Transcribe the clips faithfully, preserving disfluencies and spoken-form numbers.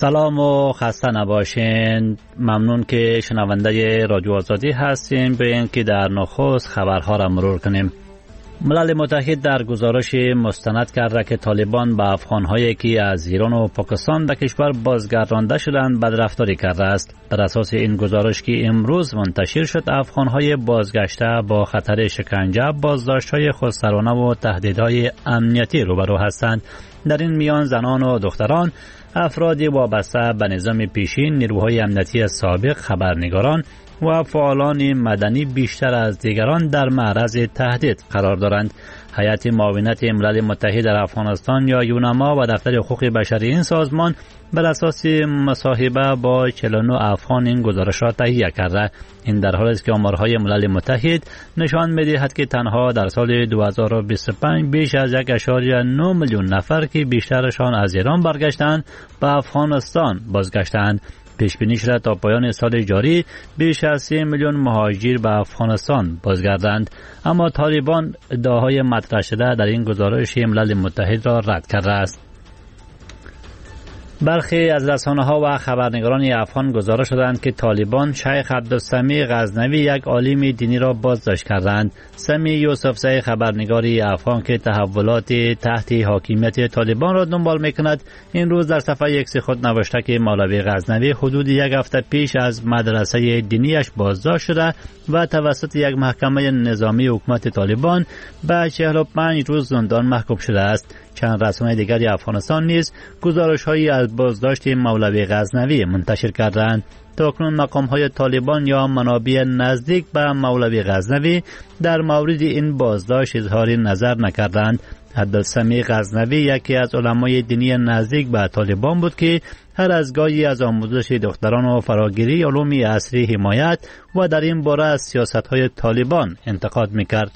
سلام و خسته نباشین. ممنون که شنونده رادیو آزادی هستین. بیاین که در نخست خبرها را مرور کنیم. ملل متحد در گزارش مستند کرده که طالبان به افغان‌هایی که از ایران و پاکستان به کشور بازگردانده شدند بدرفتاری کرده است. بر اساس این گزارش که امروز منتشر شد، افغان‌های بازگشته با خطر شکنجه، بازداشت‌های خودسرانه و تهدیدهای امنیتی روبرو هستند. در این میان زنان و دختران، افرادی وابسته به نظام پیشین، نیروهای امنیتی سابق، خبرنگاران و فعالان مدنی بیشتر از دیگران در معرض تهدید قرار دارند. هیئت معاونت ملل متحد در افغانستان یا یونما و دفتر حقوق بشری این سازمان بر اساس مصاحبه با چهل و نه افغان این گزارش را تهیه کرده. این در حالی است که آمارهای ملل متحد نشان می‌دهد که تنها در سال دو هزار و بیست و پنج بیش از یک ممیز نه میلیون نفر که بیشترشان از ایران برگشتند به افغانستان بازگشتند. پیش بینی شده تا پایان سال جاری بیش از سه میلیون مهاجر به افغانستان بازگردند، اما طالبان ادعاهای مطرح شده در این گزارش ملل متحد را رد کرده است. برخی از رسانه‌ها و خبرنگاران افغان گزارش دادند که طالبان شیخ عبدالسمیع غزنوی، یک عالم دینی را بازداشت کردند. سمیع یوسفزی، خبرنگاری افغان که تحولات تحت حاکمیت طالبان را دنبال می‌کند، این روز در صفحه ایکس خود نوشته که مولوی غزنوی حدود یک هفته پیش از مدرسه دینیش بازداشت شده و توسط یک محکمه نظامی حکومت طالبان به چهل و پنج روز زندان محکوم شده است. چند رسانه دیگری افغانستان نیز گزارش‌هایی از بازداشت مولوی غزنوی منتشر کردند. تاکنون مقام‌های طالبان یا منابع نزدیک به مولوی غزنوی در مورد این بازداشت اظهار نظر نکردند. عبدالسمیع غزنوی یکی از علمای دینی نزدیک به طالبان بود که هر از گاهی از آموزش دختران و فراگیری علوم عصری حمایت و در این باره از سیاست‌های طالبان انتقاد می‌کرد.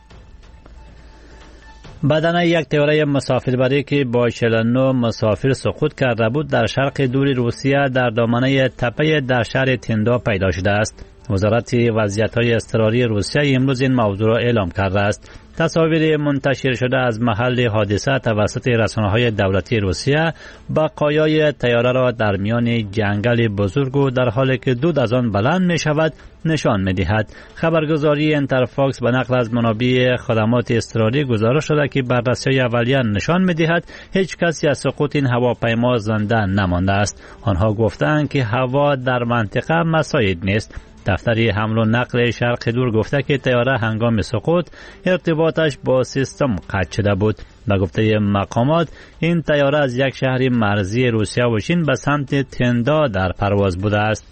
بدن یک طیاره مسافربری که با چهل و نه مسافر سقوط کرده بود در شرق دور روسیه در دامنه تپه در شهر تندا پیدا شده است. وزارت وضعیت‌های اضطراری روسیه امروز این موضوع را اعلام کرده است. تصاویر منتشر شده از محل حادثه توسط رسانه‌های دولتی روسیه بقایای طیاره را در میان جنگل بزرگ و در حالی که دود از آن بلند می‌شود نشان می‌دهد. خبرگزاری انترفاکس به نقل از منابع خدمات اضطراری گزارش شده که بررسی اولیه نشان می‌دهد هیچ کسی از سقوط این هواپیما زنده نمانده است. آنها گفتند که هوا در منطقه مساعد نیست. دفتر حمل و نقل شرق دور گفته که طیاره هنگام سقوط ارتباطش با سیستم قطع شده بود. به گفته مقامات این طیاره از یک شهر مرزی روسیه و چین به سمت تندا در پرواز بوده است.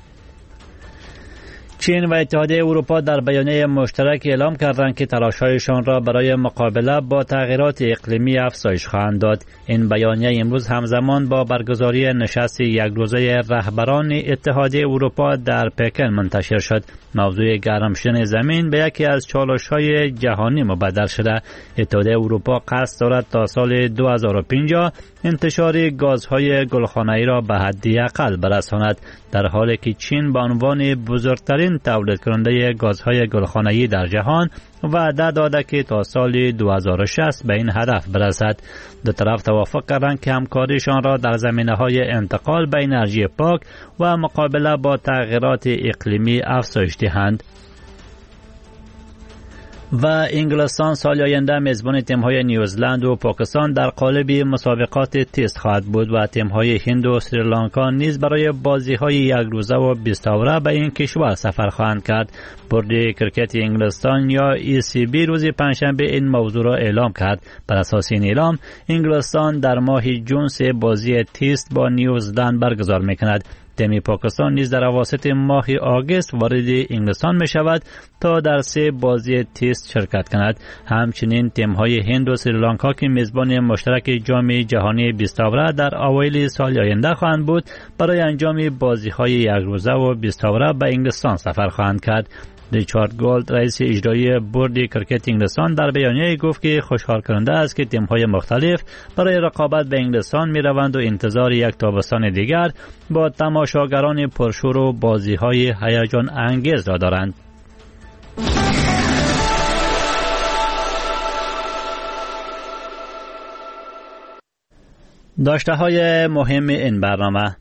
چین و اتحادیه اروپا در بیانیه مشترک اعلام کردند که تلاش‌هایشان را برای مقابله با تغییرات اقلیمی افزایش خواهند داد. این بیانیه امروز همزمان با برگزاری نشست یک روزه رهبران اتحادیه اروپا در پکن منتشر شد. موضوع گرم شدن زمین به یکی از چالش‌های جهانی مبدل شده. اتحادیه اروپا قصد دارد تا سال دو هزار و پنجاه انتشار گازهای گلخانه‌ای را به حد اقل برساند، در حالی که چین به عنوان بزرگترین تولید کننده گازهای گلخانه‌ای در جهان وعده داده که تا سال دو هزار و شصت به این هدف برسد. دو طرف توافق کردند که همکاریشان را در زمینه‌های انتقال به انرژی پاک و مقابله با تغییرات اقلیمی افزایش دهند. و انگلستان سال آینده میزبان تیم‌های نیوزلند و پاکستان در قالب مسابقات تست خواهد بود و تیم‌های هند و سریلانکا نیز برای بازی‌های یک روزه و بیست اوره به این کشور سفر خواهند کرد. بورد کرکت انگلستان یا ای سی بی روز پنجشنبه این موضوع را اعلام کرد. بر اساس این اعلام انگلستان در ماه جون سه بازی تست با نیوزلند برگزار می‌کند. تیم پاکستان نیز در اواسط ماه آگوست وارد انگلستان می شود تا در سه بازی تست شرکت کند. همچنین تیم‌های هند و سریلانکا که میزبان مشترک جام جهانی بیست اوره در اوایل سال آینده خواهند بود برای انجام بازی‌های یک روزه و بیست اوره به انگلستان سفر خواهند کرد. ریچارد گولد رئیس اجرایی بورد کرکت انگلستان در بیانیه گفت که خوشحال کننده است که تیم‌های مختلف برای رقابت به انگلستان می‌روند و انتظار یک تابستان دیگر با تماشاگران پرشور و بازی‌های هیجان انگیز را دارند. داشته های مهم این برنامه: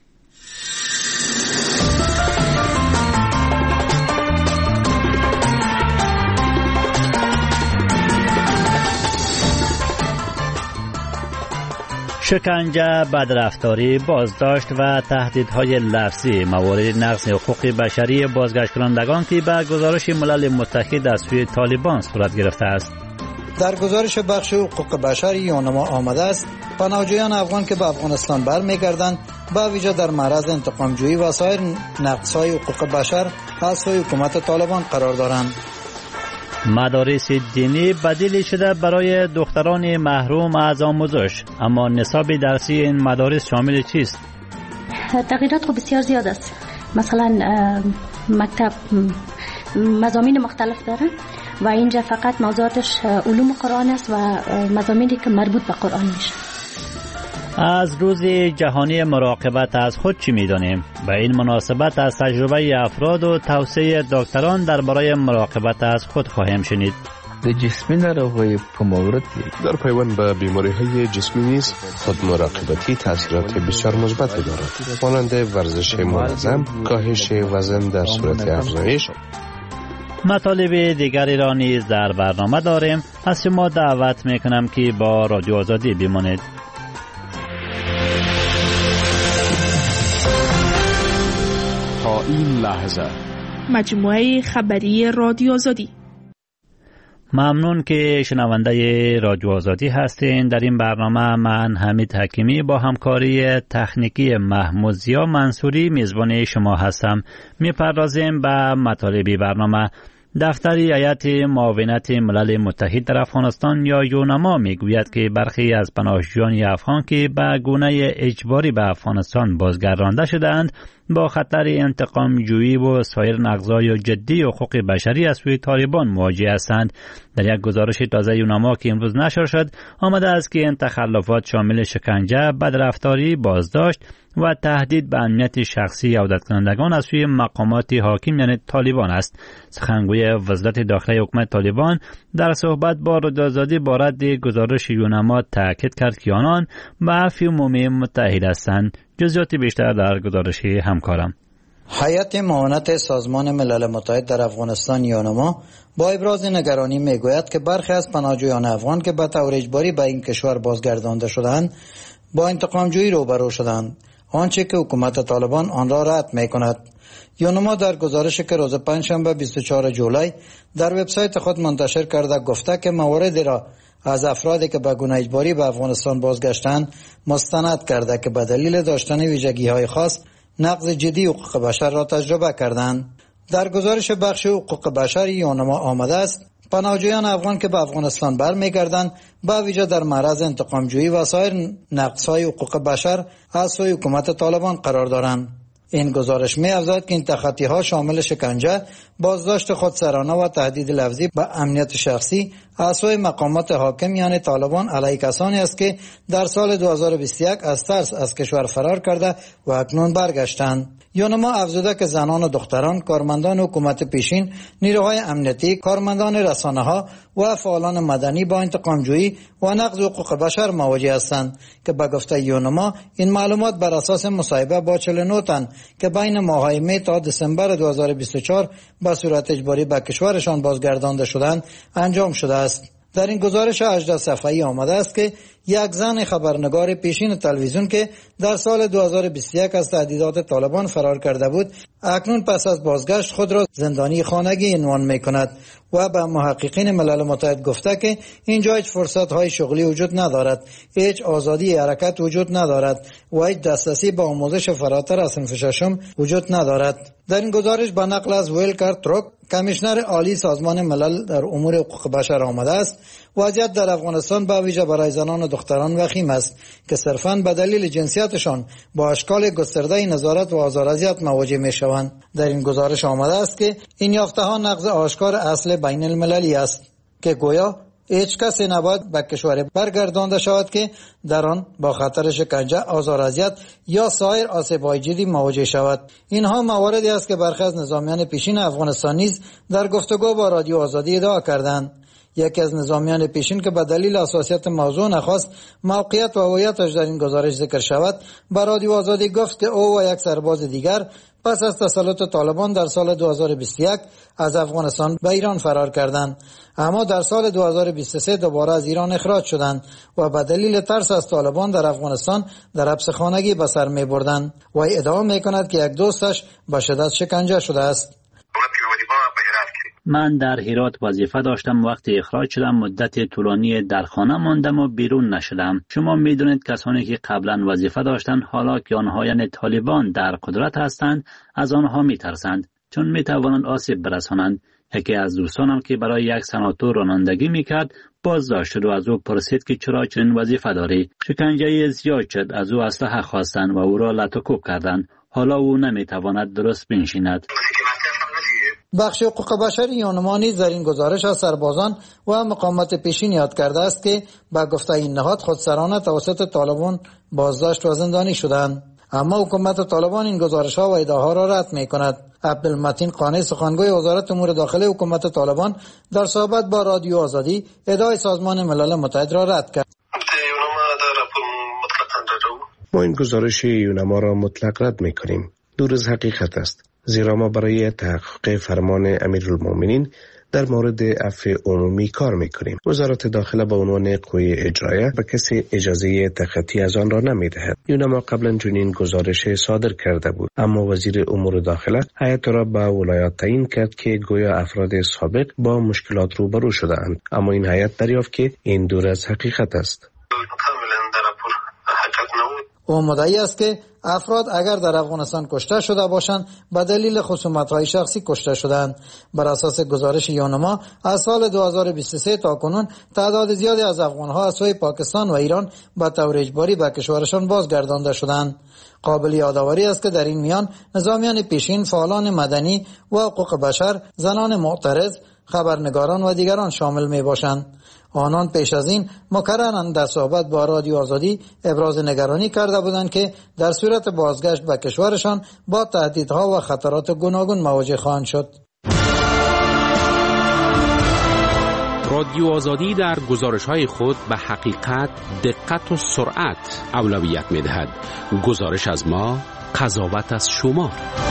شکنجه، بدرفتاری، بازداشت و تهدیدهای لفظی موارد نقض حقوق بشری بازگشت کنندگان که به گزارش ملل متحد از سوی طالبان صورت گرفته است. در گزارش بخش حقوق بشر یونما آمده است پناهجویان افغان که به افغانستان برمیگردند با ویژه در معرض انتقام‌جویی و سایر نقض‌های حقوق بشر از سوی حکومت طالبان قرار دارند. مدارس دینی بدیلی شده برای دختران محروم از آموزش، اما نصاب درسی این مدارس شامل چیست؟ تغییرات خب بسیار زیاد است. مثلا مکتب مضامین مختلف داره و اینجا فقط موضوعاتش علوم قرآن است و مضامینی که مربوط به قرآن میشه. از روز جهانی مراقبت از خود چی می‌دانیم؟ به این مناسبت از تجربه افراد و توصیه دکتران درباره مراقبت از خود خواهیم شنید. د جسمی ناروغی‌های په مورد در پیوند به بیماری‌های جسمی نیز خود مراقبتی تاثیرات بسیار مثبتی دارد، مانند ورزش منظم، کاهش وزن در صورت افزایش. مطالب دیگری را نیز در برنامه داریم. از شما دعوت میکنم که با رادیو آزادی بمانید. تا این لحظه مجموعه خبری رادیو آزادی. ممنون که شنونده رادیو آزادی هستین. در این برنامه من حمید حکیمی با همکاری تکنیکی محمود زیا منصوری میزبان شما هستم. میپردازیم به مطالب برنامه. دفتر هیئت معاونت ملل متحد در افغانستان یا یونما میگوید که برخی از پناهجویان افغان که به گونه اجباری به افغانستان بازگردانده شدند با خطر انتقام جویی و سایر نقض‌های جدی حقوق بشری از سوی طالبان مواجه هستند. در یک گزارش تازه یونما که امروز نشر شد آمده است که این تخلفات شامل شکنجه، بدرفتاری، بازداشت و تهدید به امنیت شخصی عودت کنندگان از سوی مقامات حاکم یعنی طالبان است. سخنگوی وزارت داخلی حکومت طالبان در صحبت با رادیو آزادی با رد گزارش یونما تاکید کرد که آنان به عفو عمومی متحد هستند. جزئیات بیشتر در گزارش همکارم. هیئت معاونت سازمان ملل متحد در افغانستان یونما با ابراز نگرانی میگوید که برخی از پناهجویان افغان که به طور اجباری به این کشور بازگردانده شدند با انتقام جویی روبرو شدند، آنچه که حکومت طالبان آن را رد میکند. یونما در گزارشی که روز پنجشنبه بیست و چهارم جولای در وبسایت خود منتشر کرده گفته که مواردی را از افرادی که به گونه اجباری به افغانستان بازگشتند مستند کرده که به دلیل داشتن ویژگی‌های خاص نقض جدی حقوق بشر را تجربه کردند. در گزارش بخش حقوق بشر یونما آمده است پناهجویان افغان که به افغانستان برمیگردند با ویژه در معرض انتقام جویی و سایر نقض‌های حقوق بشر از سوی حکومت طالبان قرار دارند. این گزارش می افزاید که این تخطی‌ها شامل شکنجه، بازداشت خودسرانه و تهدید لفظی به امنیت شخصی از سوی مقامات حاکم یعنی طالبان علیه کسانی است که در سال دو هزار و بیست و یک از ترس از کشور فرار کرده و اکنون برگشتند. یونما افزوده که زنان و دختران، کارمندان حکومت پیشین، نیروهای امنیتی، کارمندان رسانه‌ها و فعالان مدنی با انتقام‌جویی و نقض حقوق بشر مواجه هستند که به گفته یونما این معلومات بر اساس مصاحبه با چهل و نه تن که بین ماه‌های می تا دسامبر دو هزار و بیست و چهار به صورت اجباری به کشورشان بازگردانده شدند انجام شده است. در این گزارش هجده صفحه‌ای آمده است که یک زن خبرنگار پیشین تلویزیون که در سال دو هزار و بیست و یک از تهدیدات طالبان فرار کرده بود اکنون پس از بازگشت خود را زندانی خانگی عنوان می‌کند و به محققین ملل متحد گفته که اینجا هیچ فرصت‌های شغلی وجود ندارد، هیچ آزادی حرکت وجود ندارد و هیچ دسترسی به آموزش فراتر از صنف ششم وجود ندارد. در این گزارش به نقل از ویلکر تروک کمیشنر عالی سازمان ملل در امور حقوق بشر آمده است وضعیت در افغانستان به ویژه برای زنان و دختران وخیم است که صرفاً به دلیل جنسیتشان با اشکال گسترده نظارت و آزار اذیت مواجه می‌شوند. در این گزارش آمده است که این یافته‌ها نقض آشکار اصل بین المللی است که گویا هیچ کسی نباید به کشور برگردانده شود که در آن با خطر شکنجه، آزار اذیت یا سایر آسیب‌های جدی مواجه شود. اینها مواردی است که برخی از نظامیان پیشین افغانستان نیز در گفتگو با رادیو آزادی ادعا کردند. یکی از نظامیان پیشین که به دلیل حساسیت موضوع نخواست موقعیت و هویتش در این گزارش ذکر شود، به رادیو آزادی گفت که او و یک سرباز دیگر پس از تسلط طالبان در سال دو هزار و بیست و یک از افغانستان به ایران فرار کردند، اما در سال دو هزار و بیست و سه دوباره از ایران اخراج شدند و به دلیل ترس از طالبان در افغانستان در حبس خانگی به سر می بردند و ادعا می کند که یک دوستش به شدت شکنجه شده است. من در هرات وظیفه داشتم. وقتی اخراج شدم مدت طولانی در خانه ماندم و بیرون نشدم. شما میدونید کسانی که قبلا وظیفه داشتند حالا که آنها یعنی طالبان در قدرت هستند از آنها میترسند چون میتوانند آسیب برسانند. یکی از دوستانم که برای یک سناتور رانندگی میکرد بازداشت شد و از او پرسید که چرا چنین وظیفه داری. شکنجه زیاد شد، از او اسلحه خواستند و او را لط و کوب کردند. حالا او نمیتواند درست بنشیند. بخش حقوق بشری یونما نیز در این گزارش از سربازان و مقاومت پیشین یاد کرده است که با گفته این نهاد خودسرانه توسط طالبان بازداشت و زندانی شدند، اما حکومت طالبان این گزارش ها و ادعاها را رد می کند. عبدالمتین قانی سخنگوی وزارت امور داخلی حکومت طالبان در صحبت با رادیو آزادی ادعای سازمان ملل متحد را رد کرد. ما این گزارش یونما را مطلق رد می کنیم. دور از حقیقت است، زیرا ما برای تحقق فرمان امیرالمومنین در مورد عفو عمومی کار میکنیم. وزارت داخله به عنوان قوه اجرایه به کسی اجازه تخطی از آن را نمیدهد. یونما قبلا چنین گزارش صادر کرده بود، اما وزیر امور داخله هیئت را به ولایات تعیین کرد که گویا افراد سابق با مشکلات روبرو شده‌اند، اما این هیئت دریافت که این دور از حقیقت است. او مدعی است که افراد اگر در افغانستان کشته شده باشند به دلیل خصومت‌های شخصی کشته شدند. بر اساس گزارش یونما از سال دو هزار و بیست و سه تا کنون تعداد زیادی از افغان‌ها از سوی پاکستان و ایران به طور اجباری به کشورشان بازگردانده شدند. قابل یادآوری است که در این میان نظامیان پیشین، فعالان مدنی و حقوق بشر، زنان معترض، خبرنگاران و دیگران شامل می باشند. آنان پیش از این مکرراً در صحبت با رادیو آزادی ابراز نگرانی کرده بودند که در صورت بازگشت به کشورشان با تهدیدها و خطرات گوناگون مواجه خواهند شد. رادیو آزادی در گزارش‌های خود به حقیقت، دقت و سرعت اولویت می‌دهد. گزارش از ما، قضاوت از شما.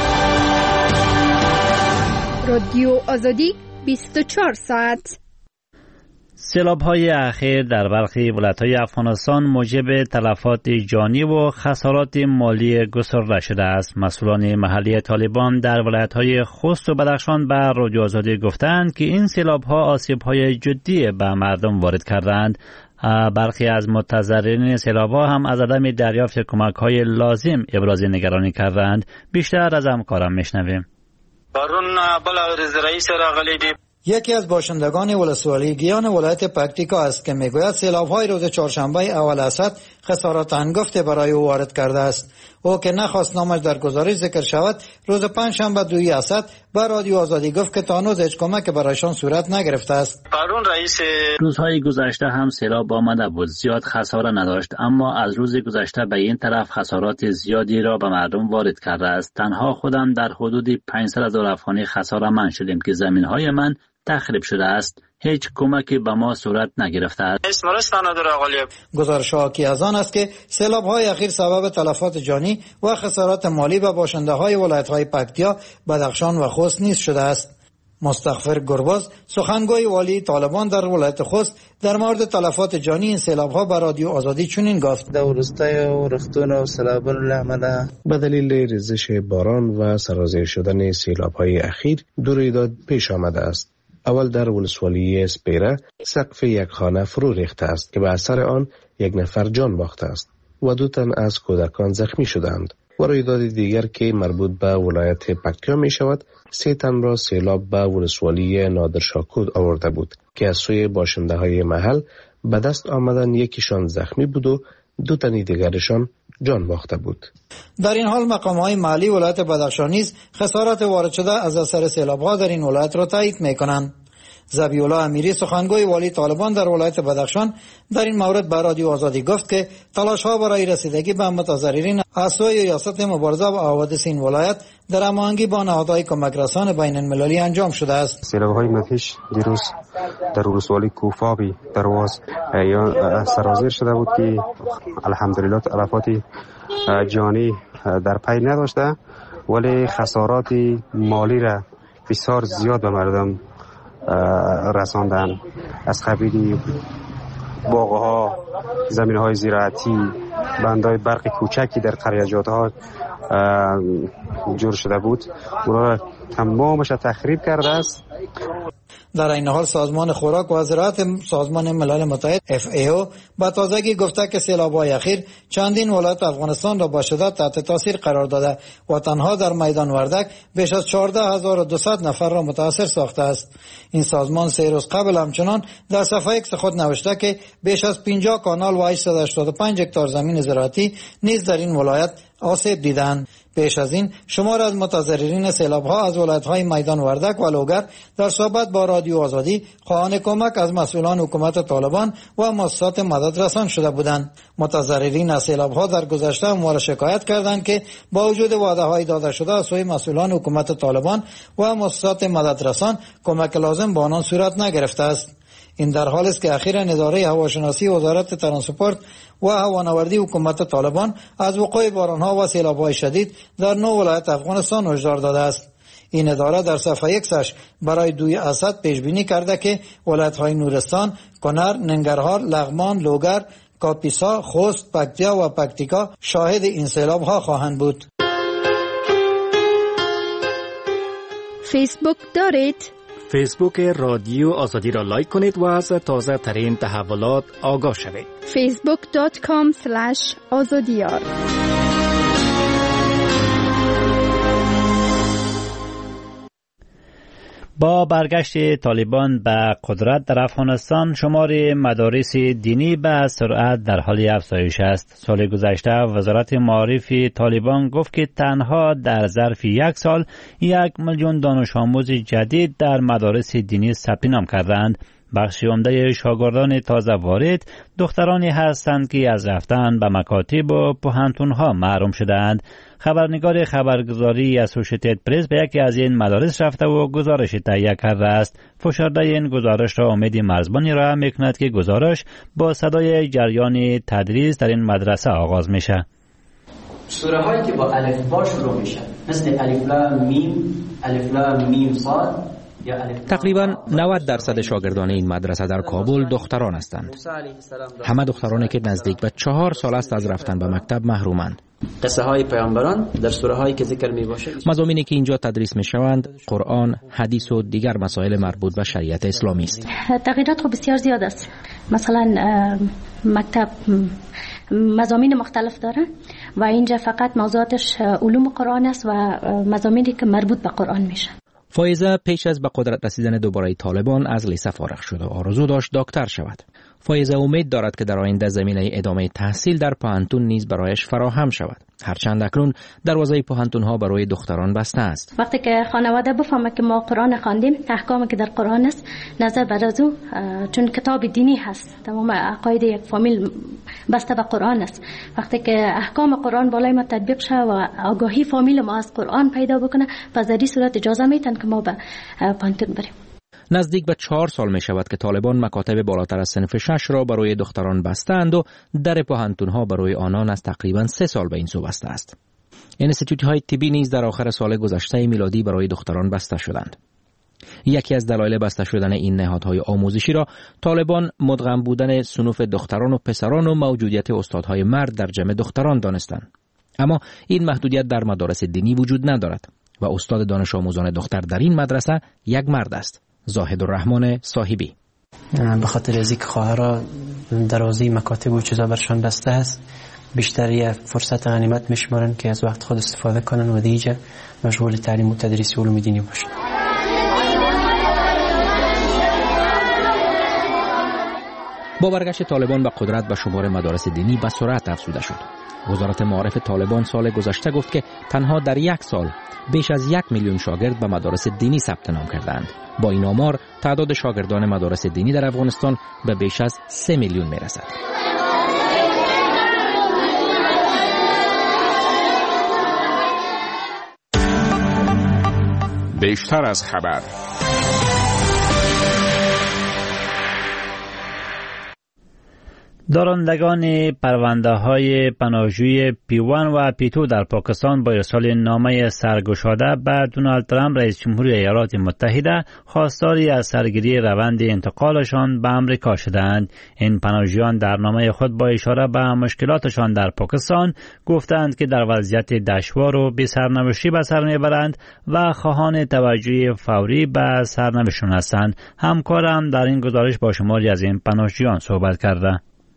رادیو آزادی بیست و چهار ساعت. سیلاب‌های اخیر در برخی ولایت‌های افغانستان موجب تلفات جانی و خسارات مالی گسترده شده است. مسئولان محلی طالبان در ولایت‌های خوست و بدخشان به رادیو آزادی گفتند که این سیلاب‌ها آسیب‌های جدی به مردم وارد کردند. برخی از متضررین سیلاب‌ها هم از عدم دریافت کمک‌های لازم ابراز نگرانی کردند. بیشتر از همکارم میشنویم. بارون بلا رئیس راغلی دی. یکی از باشندگان ولسوالی گیان ولایت پکتیکا است که میگوید سیلاب‌های روز چهارشنبه اول اسد خسارات هنگفت برای او وارد کرده است. او که نخواست نامش در گزارش ذکر شود، روز پنجشنبه دوی اسد به رادیو آزادی گفت که تا هنوز هیچ کمک برایشان صورت نگرفته است. قانون رئیس روزهای گذشته هم سیلاب آمده بود، زیاد خساره نداشت، اما از روز گذشته به این طرف خسارات زیادی را به مردم وارد کرده است. تنها خودم در حدود پانصد هزار افغانی خساره من شدیم که زمین‌های من تخریب شده است. هیچ کمکی به ما صورت نگرفته است. گزارش حاکی از آن است که سیلاب‌های اخیر سبب تلفات جانی و خسارات مالی به باشنده‌های ولایت‌های پکتیا، بدخشان و خوست نیز شده است. مستغفر گرباز، سخنگوی والی طالبان در ولایت خوست، در مورد تلفات جانی این سیلاب‌ها به رادیو آزادی چنین گفت: در روستای و رختون و سیلاب‌های العمله به دلیل ریزش باران و سرازیر شدن سیلاب‌های اخیر دو رویداد پیش آمده است. اول در ولسوالی سپیره سقف یک خانه فرو ریخته است که به اثر آن یک نفر جان باخته است و دو تن از کودکان زخمی شدند. و رویداد دیگر که مربوط به ولایت پکتیا می شود، سه تن را سیلاب به ولسوالی نادرشاکود آورده بود که از سوی باشنده های محل به دست آمدن یکیشان زخمی بود و دو تن دیگرشان جان باخته بود. در این حال مقام‌های محلی ولایت بدخشان نیز خسارات وارد شده از اثر سیلاب‌ها در این ولایت را تایید می‌کنند. ذبیح الله امیری، سخنگوی والی طالبان در ولایت بدخشان، در این مورد به رادیو آزادی گفت که تلاش‌ها برای رسیدگی به متضررین از سوی ریاست مبارزه با حوادث این ولایت در هماهنگی با نهادهای کمک رسان بین المللی انجام شده است. سیلاب‌های مفیش دیروز در ولسوالی کوفابی درواز یا سرازیر شده بود که الحمدلله تلفات جانی در پی نداشته، ولی خسارات مالی را بسیار زیاد به مردم رساندن. از قبیل باغ‌ها، زمین‌های زراعتی، بندهای برق کوچکی در قریه‌جات‌ها جور شده بود، اونا را تمامش تخریب کرده است. در این حال سازمان خوراک و زراعت سازمان ملل متحد اف ای او با تازگی گفته که سیلاب‌های اخیر چندین ولایت افغانستان را با شدت تحت تاثیر قرار داده و تنها در میدان وردک بیش از چهارده هزار و دویست نفر را متاثر ساخته است. این سازمان سه روز قبل همچنان در صفحه ایکس خود نوشته که بیش از پنجاه کانال و هشتصد و هشتاد و پنج هکتار زمین زراعتی نیز در این ولایت آسیب دیدند. پیش از این شمار از متضررین سیلاب‌ها از ولایت‌های میدان وردک و لوگر در صحبت با رادیو آزادی خواهان کمک از مسئولان حکومت طالبان و مؤسسات مدد رسان شده بودند. متضررین از سیلاب‌ها در گذشته همواره شکایت کردند که با وجود وعده‌های داده شده از سوی مسئولان حکومت طالبان و مؤسسات مدد رسان کمک لازم به آنان صورت نگرفته است. این در حالی است که اخیراً اداره هواشناسی وزارت ترانسپورت و هوانوردی حکومت طالبان از وقوع باران‌ها و سیلاب‌های شدید در نو ولایت افغانستان هشدار داده است. این اداره در صفحه یکش برای دوی اسد پیش بینی کرده که ولایت‌های نورستان، کنر، ننگرهار، لغمان، لوگر، کاپیسا، خوست، پکتیا و پکتیکا شاهد این سیلاب‌ها خواهند بود. فیسبوک دارید؟ فیسبوک رادیو آزادی را لایک کنید و از تازه ترین تحولات آگاه شوید. فیسبوک دات کام اسلش آزادیار. با برگشت طالبان به قدرت در افغانستان شمار مدارس دینی به سرعت در حال افزایش است. سال گذشته وزارت معارف طالبان گفت که تنها در ظرف یک سال یک میلیون دانش آموز جدید در مدارس دینی ثبت نام کردند. بخش عمده شاگردان تازه وارد دخترانی هستند که از رفتن به مکاتب و پوهنتون‌ها محروم شدند. خبرنگار خبرگزاری اسوشیتد پرس به یکی از این مدارس رفته و گزارش تهیه کرده است. فشرده این گزارش را امید مرزبانی را می‌کند که گزارش با صدای جریان تدریس در این مدرسه آغاز میشه. سوره هایی که با الف با شروع میشن مثل الف لام میم، الف لام میم صاد. تقریبا نود درصد شاگردان این مدرسه در کابل دختران هستند. همه دخترانی که نزدیک به چهار سال است از رفتن به مکتب محرومند. قصه های پیامبران در سوره هایی که ذکر می باشه، مضامینی که اینجا تدریس می شوند قرآن، حدیث و دیگر مسائل مربوط به شریعت اسلامی است. تغییرات خب بسیار زیاد است. مثلا مکتب مضامین مختلف داره و اینجا فقط موضوعاتش علوم قرآن است و مضامینی که مربوط به قرآن میشه. فایزه پیش از به قدرت رسیدن دوباره طالبان از لیسه فارغ شد و آرزو داشت دکتر شود. فایزه امید دارد که در آینده زمینه ادامه تحصیل در پوهنتون نیز برایش فراهم شود. هرچند اکنون دروازه پوهنتون‌ها برای دختران بسته است. وقتی که خانواده بفهمه که ما قرآن خواندیم، احکامی که در قرآن است، نظر بر از او چون کتاب دینی هست، تمام عقاید یک فامیل بسته به قرآن است. وقتی که احکام قرآن بالای ما تطبیق شه و آگاهی فامیل ما از قرآن پیدا بکنه، پس در این صورت اجازه میتن که ما به پوهنتون بریم. نزدیک به چهار سال می شود که طالبان مکاتب بالاتر از صنف شش را برای دختران بستند و در پوهنتون‌ها برای آنان از تقریباً سه سال به این سو بسته است. انستیتوت‌های طبی نیز در آخر سال گذشته میلادی برای دختران بسته شدند. یکی از دلایل بسته شدن این نهادهای آموزشی را طالبان مدغم بودن صنوف دختران و پسران و موجودیت استادهای مرد در جمع دختران دانستند. اما این محدودیت در مدارس دینی وجود ندارد و استاد دانش آموزان دختر در این مدرسه یک مرد است. زاهد الرحمن صاحبی: به خاطر از اینکه خواهرها دروازه مکاتب و چیزا برشان بسته است، بیشتر یه فرصت غنیمت میشمارن که از وقت خود استفاده کنن و دیگه مشغول تعلیم و تدریس علوم دینی باشن. با برگشت طالبان به قدرت به شمار مدارس دینی به سرعت افزوده شد. وزارت معارف طالبان سال گذشته گفت که تنها در یک سال بیش از یک میلیون شاگرد به مدارس دینی ثبت نام کردند. با این آمار تعداد شاگردان مدارس دینی در افغانستان به بیش از سه میلیون میرسد. بیشتر از خبر دارندگان پرونده های پناهجویی پی وان و پی تو در پاکستان با ارسال نامه سرگشاده به دونالد ترامپ رئیس جمهور ایالات متحده خواستاری از سرگیری روند انتقالشان به امریکا شدند. این پناهجویان در نامه خود با اشاره به مشکلاتشان در پاکستان گفتند که در وضعیت دشوار و بی سرنوشتی به سر میبرند و خواهان توجه فوری به سرنوشتشان هستند. همکارم در این گزارش با شماری از این پناهجویان صحبت کرده.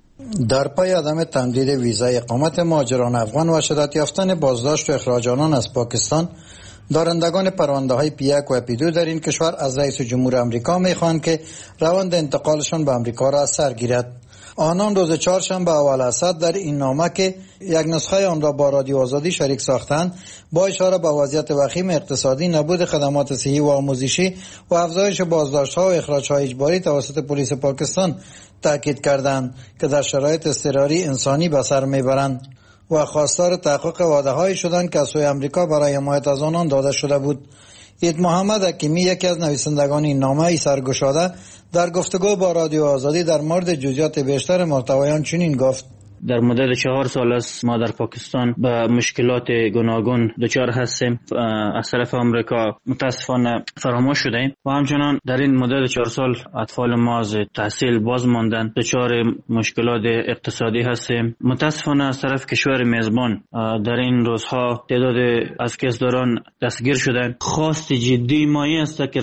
در پای عدم تمدید ویزای اقامت مهاجران افغان و شدت یافتن بازداشت و اخراج آنان از پاکستان، دارندگان پرونده های پی یک و پی دو در این کشور از رئیس جمهور امریکا میخواهند که روند انتقالشان به امریکا را از سر گیرد. آنان روز چهارشنبه اول اسد در این نامه که یک نسخه آن را با رادیو آزادی شریک ساختند با اشاره به وضعیت وخیم اقتصادی، نبود خدمات صحی و آموزشی و افزایش بازداشت‌ها و اخراج‌های اجباری توسط پلیس پاکستان تاکید کردند که در شرایط اضطراری انسانی به سر میبرند و خواستار تحقق وعده‌هایی شدند که از سوی امریکا برای حمایت از آنان داده شده بود. اید محمد حکیمی، یکی از نویسندگان این نامه ای سرگشاده، در گفتگو با رادیو آزادی در مورد جزئیات بیشتر محتویان چنین گفت: در مدت چهار سال است ما در پاکستان به مشکلات گوناگون دچار هستیم. از طرف آمریکا متاسفانه فراموش شدیم و همچنان در این مدت چهار سال اطفال ما از تحصیل باز ماندن، دچار مشکلات اقتصادی هستیم. متاسفانه از طرف کشور میزبان در این روزها تعداد از کسداران دستگیر شدن. خواست جدی ما این است که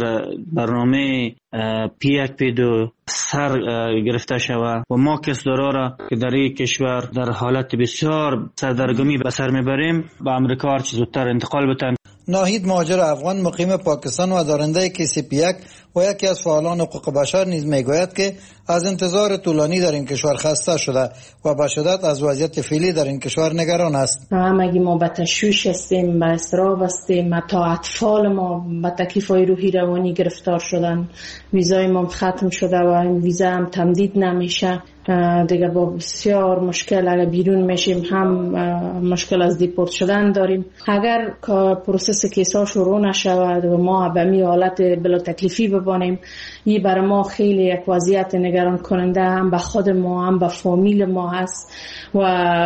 برنامه پی یک پی دو سر گرفته شود و ما کسدارا را که در این کشور در حالت بسیار سردرگمی به سر میبریم به امریکا هر چه زودتر انتقال بدن. ناهید مهاجر افغان مقیم پاکستان و دارنده کیسی پی یک و یکی از فعالان حقوق بشر نیز میگوید که از انتظار طولانی در این کشور خسته شده و به شدت از وضعیت فعلی در این کشور نگران است. همگی ما به تشویش هستیم، به اضطراب هستیم، تا اطفال ما به تکلیف‌های روحی روانی گرفتار شدن. ویزای ما ختم شده و این ویزا هم تمدید نمیشه. دیگه با بسیار مشکل اگر بیرون میشیم هم مشکل از دیپورت شدن داریم. اگر پروسس کیسا شروع نشود و ما به می حالت بلا تکلیفی ببانیم، این برای ما خیلی یک وضعیت نگران کننده هم به خود ما هم به فامیل ما هست و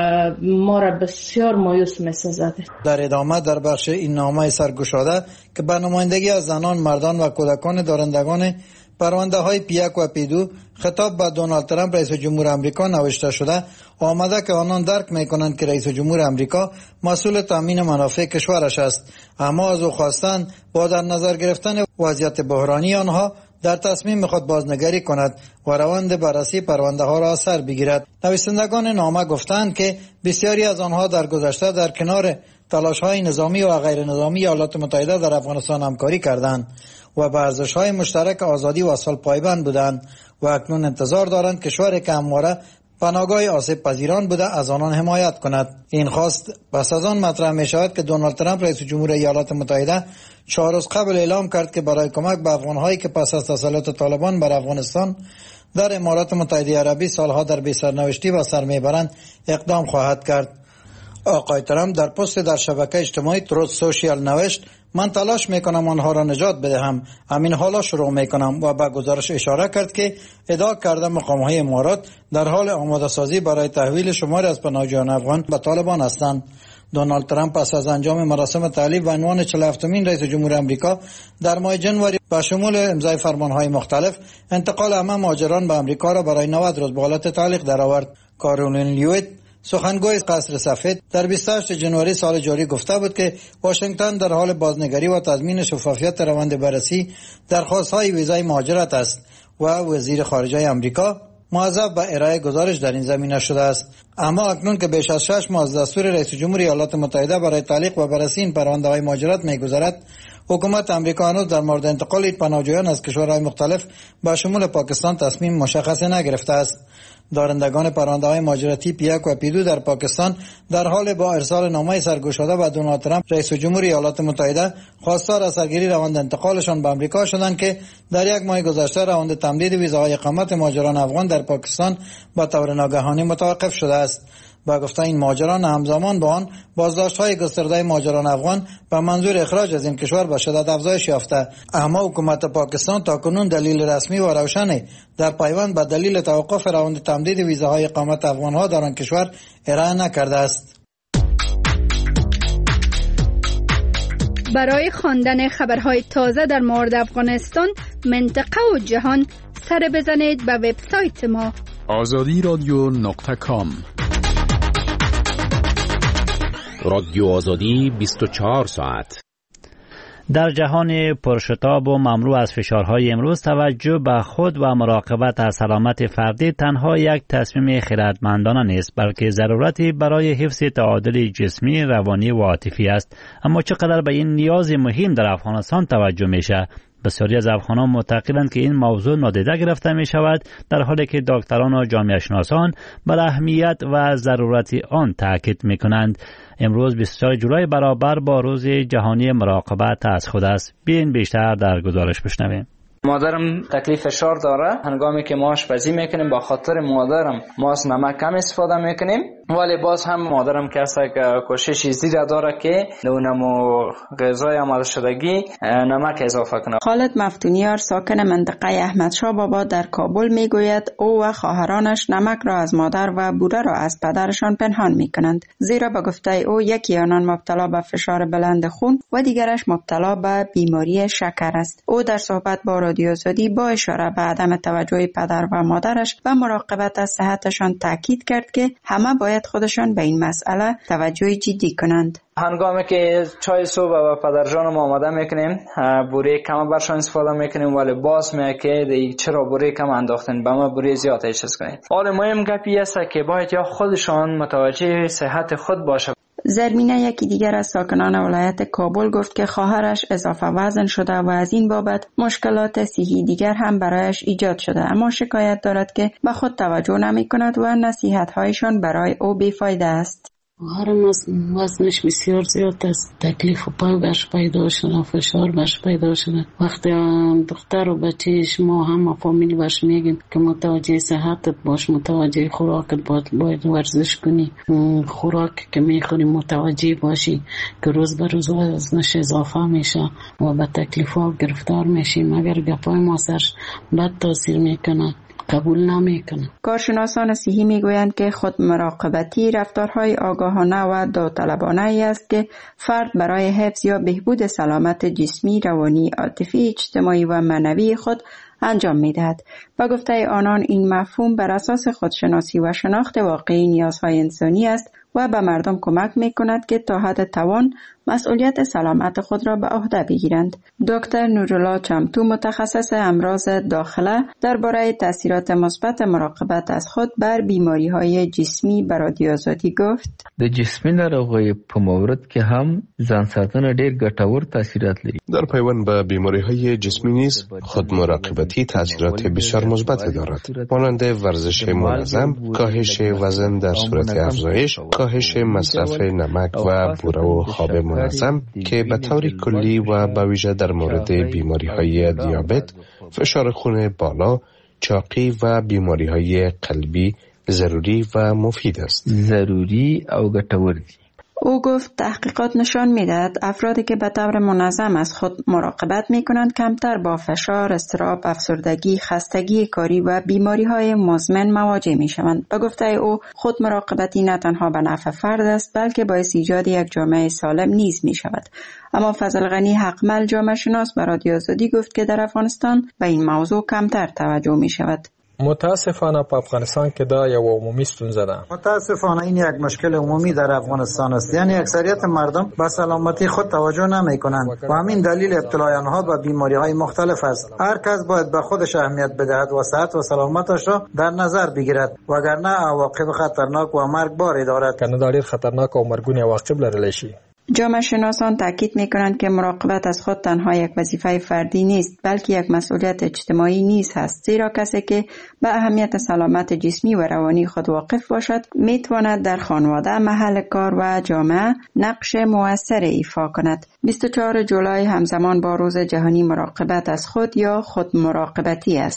ما را بسیار مایوس می‌سازد. در ادامه در بخش این نامه سرگشاده که به نمایندگی از زنان، مردان و کودکان دارندگان پرونده های پی یک و پی دو خطاب به دونالد ترامپ رئیس جمهور امریکا نوشته شده آمده که آنان درک میکنند که رئیس جمهور امریکا مسئول تامین منافع کشورش است، اما از او خواستند با در نظر گرفتن وضعیت بحرانی آنها در تصمیم خود بازنگری کند و روند بررسی پرونده ها را سر بگیرد. نویسندگان نامه گفتند که بسیاری از آنها در گذشته در کنار تلاش های نظامی و غیر نظامی ایالات متحده در افغانستان همکاری کردند و به ارزش‌های مشترک آزادی و صلح پایبند بودند و اکنون انتظار دارند کشور که همواره پناهگاه آسیب پذیران بوده از آنان حمایت کند. این خواست پس از آن مطرح می شود که دونالد ترامپ رئیس جمهور ایالات متحده چهار روز قبل اعلام کرد که برای کمک به افغان‌هایی که پس از تسلط طالبان بر افغانستان در امارات متحده عربی سالها در بی‌سرنوشتی و سر میبرند اقدام خواهد کرد. آقای ترامپ در پست در شبکه اجتماعی تروت سوشیال نوشت: من تلاش میکنم آنها را نجات بدهم، همین حالا شروع میکنم، و به گزارش اشاره کرد که ادعا کرده مقام‌های امارات در حال آماده سازی برای تحویل شماری از پناهجویان افغان به طالبان هستند. دونالد ترامپ پس از انجام مراسم تعلیف و عنوان چهل و هفتمین رئیس جمهور امریکا در ماه ژانویه با شمول امضای فرمانهای مختلف انتقال همه مهاجران به امریکا را برای نود روز به حالت تعلیق درآورد. کارولین لیویت، سخنگوی قصر سفید، در بیست و هشتم ژانویه سال جاری گفته بود که واشنگتن در حال بازنگری و تضمین شفافیت روند بررسی درخواست‌های ویزای مهاجرت است و وزیر خارجه آمریکا موظف به ارائه گزارش در این زمینه شده است. اما اکنون که بیش از شش ماه از دستور رئیس جمهور ایالات متحده برای تعلیق و بررسی این پرونده‌های مهاجرت می‌گذرد، حکومت آمریکا هنوز در مورد انتقال این پناهجویان از کشورهای مختلف با شمول پاکستان تصمیم مشخص نگرفته است. دارندگان پرونده‌های مهاجرتی پی یک و پی دو در پاکستان در حال با ارسال نامه سرگشاده به دونالد ترامپ رئیس جمهور ایالات متحده خواستار از سرگیری روند انتقالشان به آمریکا شدند که در یک ماه گذشته روند تمدید ویزاهای اقامت مهاجران افغان در پاکستان با طور ناگهانی متوقف شده است. با گفته این مهاجران همزمان با آن بازداشت‌های گسترده مهاجران افغان به منظور اخراج از این کشور به شدت افزایش یافته، اما حکومت پاکستان تاکنون دلیل رسمی و روشنی در پیوند به دلیل توقف روند تمدید ویزاهای اقامت افغان‌ها در آن کشور ارائه نکرده است. برای خواندن خبرهای تازه در مورد افغانستان، منطقه و جهان، سر بزنید به وبسایت ما آزادی رادیو نقطه کام. رادیو آزادی بیست و چهار ساعت. در جهان پرشتاب و مملو از فشارهای امروز، توجه به خود و مراقبت از سلامت فردی تنها یک تصمیم خردمندانه نیست، بلکه ضرورتی برای حفظ تعادل جسمی، روانی و عاطفی است. اما چقدر به این نیاز مهم در افغانستان توجه میشه؟ بسیاری از افغانان معتقدند که این موضوع نادیده گرفته می شود، در حالی که دکتران و جامعه شناسان بر اهمیت و ضرورت آن تاکید می کنند. امروز بیست و چهارم جولای برابر با روز جهانی مراقبت از خود است. بیاین بیشتر در گزارش بشنویم. مادرم تکلیف فشار داره. هنگامی که ما آشپزی میکنیم با خاطر مادرم ما از نمک کم استفاده میکنیم، ولی باز هم مادرم کسی که کوشش زیاد داره که لونمو غذای عمل شدگی نمک اضافه کنه. خالد مفتونیار ساکن منطقه احمدشاه بابا در کابل میگوید او و خواهرانش نمک را از مادر و بوره را از پدرشان پنهان میکنند، زیرا به گفته او یکی آنان مبتلا به فشار بلند خون و دیگرش مبتلا به بیماری شکر است. او در صحبت با رادیو آزادی با اشاره به عدم توجه پدر و مادرش و مراقبت از صحتشان تاکید کرد که همه باید خودشان به این مسئله توجه جدی کنند. هنگامی که چای صبح و پدرجانم آماده میکنیم، بوره کم برشان استفاده میکنیم، ولی باز میگه که چرا بوره کم انداختن، به ما بوره زیاد چیز کنید. حالا مهم گپی است که باید یا خودشان متوجه صحت خود باشه. زرمینه یکی دیگر از ساکنان ولایت کابل گفت که خواهرش اضافه وزن شده و از این بابت مشکلات صحی دیگر هم برایش ایجاد شده، اما شکایت دارد که به خود توجه نمی کند و نصیحت‌هایشان برای او بیفایده است. خواهرم وزنش بسیار زیاد است، تکلیف و پای بهش پیدا شده، فشار بهش پیدا شده. وقتی دختر و بچهش ما هم فامیل بهش میگیم که متوجه صحتت باش، متوجه خوراکت باید ورزش کنی، خوراک که میخوری متوجه باشی که روز به روز وزنش اضافه میشه و به تکلیف ها گرفتار میشیم. اگر گپای ما سرش بد تاثیر میکنه قبول نمیکنه. کارشناسان صحی میگویند که خود مراقبتی رفتارهای آگاهانه و داوطلبانه ای است که فرد برای حفظ یا بهبود سلامت جسمی، روانی، عاطفی، اجتماعی و معنوی خود انجام میدهد. با گفته آنان این مفهوم بر اساس خودشناسی و شناخت واقعی نیازهای انسانی است و به مردم کمک میکند که تا حد توان مسئولیت سلامت خود را به عهده بگیرند. دکتر نورالله چمتو متخصص امراض داخله درباره تاثیرات مثبت مراقبت از خود بر بیماری‌های جسمی به رادیو آزادی گفت: د جسمی ناروغیو په مورد کې هم ځان ساتنه ډېر ګټور تاثیرات لري. در پیوند به بیماری‌های جسمی نیز خود مراقبتی تاثیرات بسیار مثبت دارد، مانند ورزش منظم، کاهش وزن در صورت افزایش، کاهش مصرف نمک و بوره و خواب منظم که به طور کلی و به ویژه در مورد بیماری‌های دیابت، فشار خون بالا، چاقی و بیماری‌های قلبی ضروری و مفید است. ضروری او ګټور دي. او گفت تحقیقات نشان می‌دهد افرادی که به طور منظم از خود مراقبت می‌کنند کمتر با فشار، اضطراب، افسردگی، خستگی کاری و بیماری‌های مزمن مواجه می‌شوند. به گفته او خود مراقبتی نه تنها به نفع فرد است بلکه باعث ایجاد یک جامعه سالم نیز می‌شود. اما فضل غنی حقمل جامعه شناس به رادیو آزادی گفت که در افغانستان به این موضوع کمتر توجه می‌شود. متاسفانه په افغانستان کې دا یو عمومی ستونزه ده. متاسفانه این یک مشکل عمومی در افغانستان است، یعنی اکثریت مردم به سلامتی خود توجه نمی کنند و همین دلیل ابتلای آنها به بیماری های مختلف است. هر کس باید به خودش اهمیت بدهد و صحت و سلامتش را در نظر بگیرد، وگرنه عواقب خطرناک و مرگباری دارد. کنه ډیر خطرناک او مرګونی عواقب لرلی شي. جامعه شناسان تاکید می کنند که مراقبت از خود تنها یک وظیفه فردی نیست بلکه یک مسئولیت اجتماعی نیز هست، زیرا کسی که به اهمیت سلامت جسمی و روانی خود واقف باشد می تواند در خانواده، محل کار و جامعه نقش مؤثر ایفا کند. بیست و چهارم جولای همزمان با روز جهانی مراقبت از خود یا خود مراقبتی است.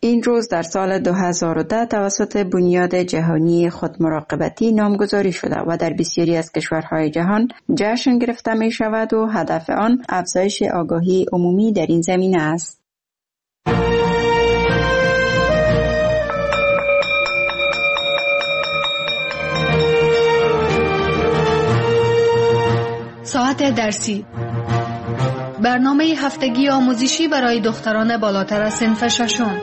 این روز در سال دو هزار و ده توسط بنیاد جهانی خودمراقبتی نامگذاری شده و در بسیاری از کشورهای جهان جشن گرفته می شود و هدف آن افزایش آگاهی عمومی در این زمینه است. ساعت درسی، برنامه هفتگی آموزشی برای دختران بالاتر از صنف ششم.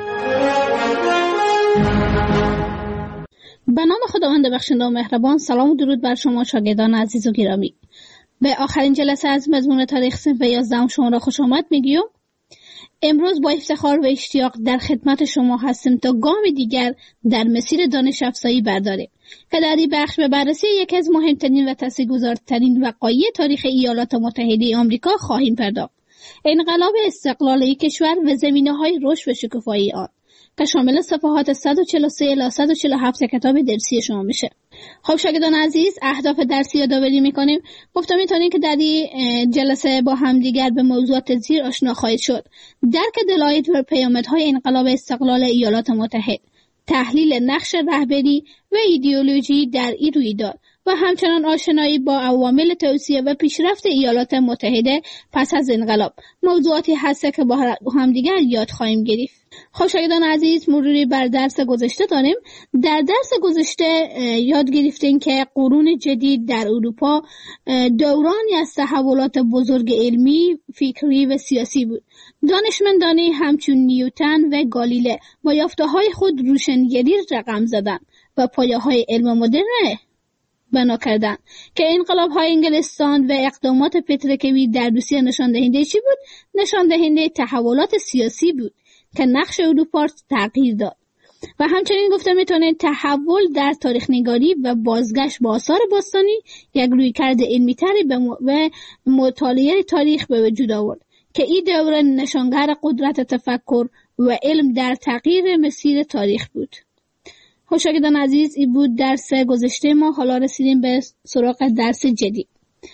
به نام خداوند بخشنده و مهربان. سلام و درود بر شما شاگردان عزیز و گرامی. به آخرین جلسه از مضمون تاریخ صنف یازدهم شما را خوش آمد میگیم. امروز با افتخار و اشتیاق در خدمت شما هستیم تا گام دیگر در مسیر دانش افزایی برداریم که در این بخش به بررسی یکی از مهمترین و تاثیرگذارترین وقایع تاریخ ایالات متحده آمریکا خواهیم پرداخت. انقلاب استقلالی کشور و زمینه‌های رشد و شکوفایی آن که شامل صفحات صد و چهل و سه الی صد و چهل و هفت کتاب درسی شما میشه. خب شاگردان عزیز، اهداف درسی یادآوری میکنیم. گفتم میتونیم که در این جلسه با هم دیگر به موضوعات زیر آشنا خواهید شد: درک دلایل و پیامدهای انقلاب استقلال ایالات متحده، تحلیل نقش رهبری و ایدئولوژی در این رویداد و همچنان آشنایی با عوامل توسعه و پیشرفت ایالات متحده پس از انقلاب. موضوعاتی هست که با هم دیگر یاد خواهیم گرفت. خب شاگردان عزیز، مروری بر درس گذشته داریم. در درس گذشته یاد گرفتیم که قرون جدید در اروپا دورانی از تحولات بزرگ علمی، فکری و سیاسی بود. دانشمندانی همچون نیوتن و گالیله با یافته‌های خود روشنگری رقم زدند و پایه‌های علم مدرن بنا کردند که انقلاب‌های انگلستان و اقدامات پتروکیمی در روسیه نشان دهنده چی بود؟ نشان دهنده تحولات سیاسی بود که نقش اروپا تغییر داد. و همچنین گفته میتونه تحول در تاریخ نگاری و بازگشت به آثار باستانی یک رویکرد علمی تری و مطالعه تاریخ به وجود آورد که این دوره نشانگر قدرت تفکر و علم در تغییر مسیر تاریخ بود. شاگردان عزیز، این بود درس گذشته ما. حالا رسیدیم به سراغ درس جدید: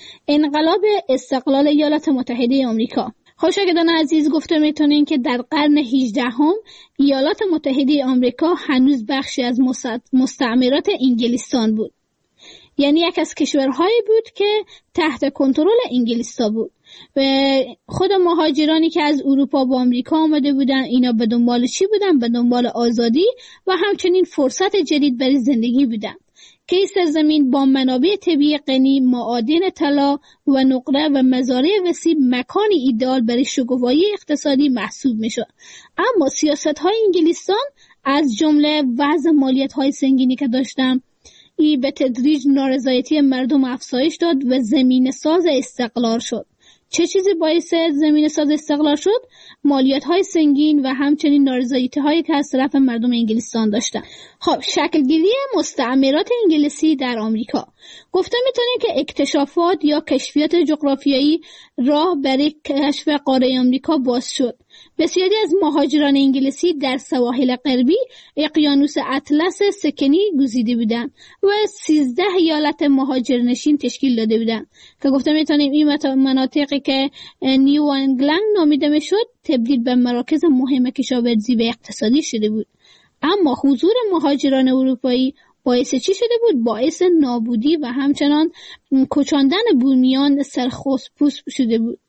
انقلاب استقلال ایالات متحده آمریکا. خب شاگردان عزیز، گفته میتونین که در قرن هجدهم ایالات متحده آمریکا هنوز بخشی از مستعمرات انگلستان بود. یعنی یک از کشورهایی بود که تحت کنترل انگلیس‌ها بود و خود مهاجرانی که از اروپا به آمریکا آمده بودن، اینا به دنبال چی بودن؟ به دنبال آزادی و همچنین فرصت جدید برای زندگی بودن که این سرزمین با منابع طبیعی غنی، معادن طلا و نقره و مزارع وسیع مکانی ایدئال برای شکوفایی اقتصادی محسوب میشد. اما سیاست‌های انگلستان از جمله وضع مالیات‌های سنگینی که داشتن، ای به تدریج نارضایتی مردم افزایش داد و زمین ساز استقلال شد. چه چیزی باعث زمین ساز استقلال شد؟ مالیات های سنگین و همچنین نارضایتی هایی که از طرف مردم انگلستان داشتن. خب شکلگیری مستعمرات انگلیسی در آمریکا. گفته میتونیم که اکتشافات یا کشفیات جغرافیایی راه برای کشف قاره آمریکا باز شد. بسیاری از مهاجران انگلیسی در سواحل غربی اقیانوس اطلس سکنی گزیده بودند و سیزده ایالت مهاجرنشین تشکیل داده بودند که گفته میتونیم این مناطقی که نیو انگلند نامیده میشد تبدیل به مراکز مهم کشاورزی و اقتصادی شده بود. اما حضور مهاجران اروپایی باعث چی شده بود؟ باعث نابودی و همچنان کشاندن بومیان سرخپوست شده بود.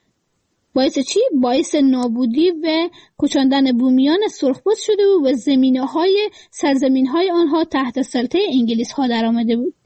باعث چی؟ باعث نابودی و کشاندن بومیان سرخپوست شده بود و زمینه‌های سرزمین‌های آنها تحت سلطه انگلیس‌ها در آمده بود.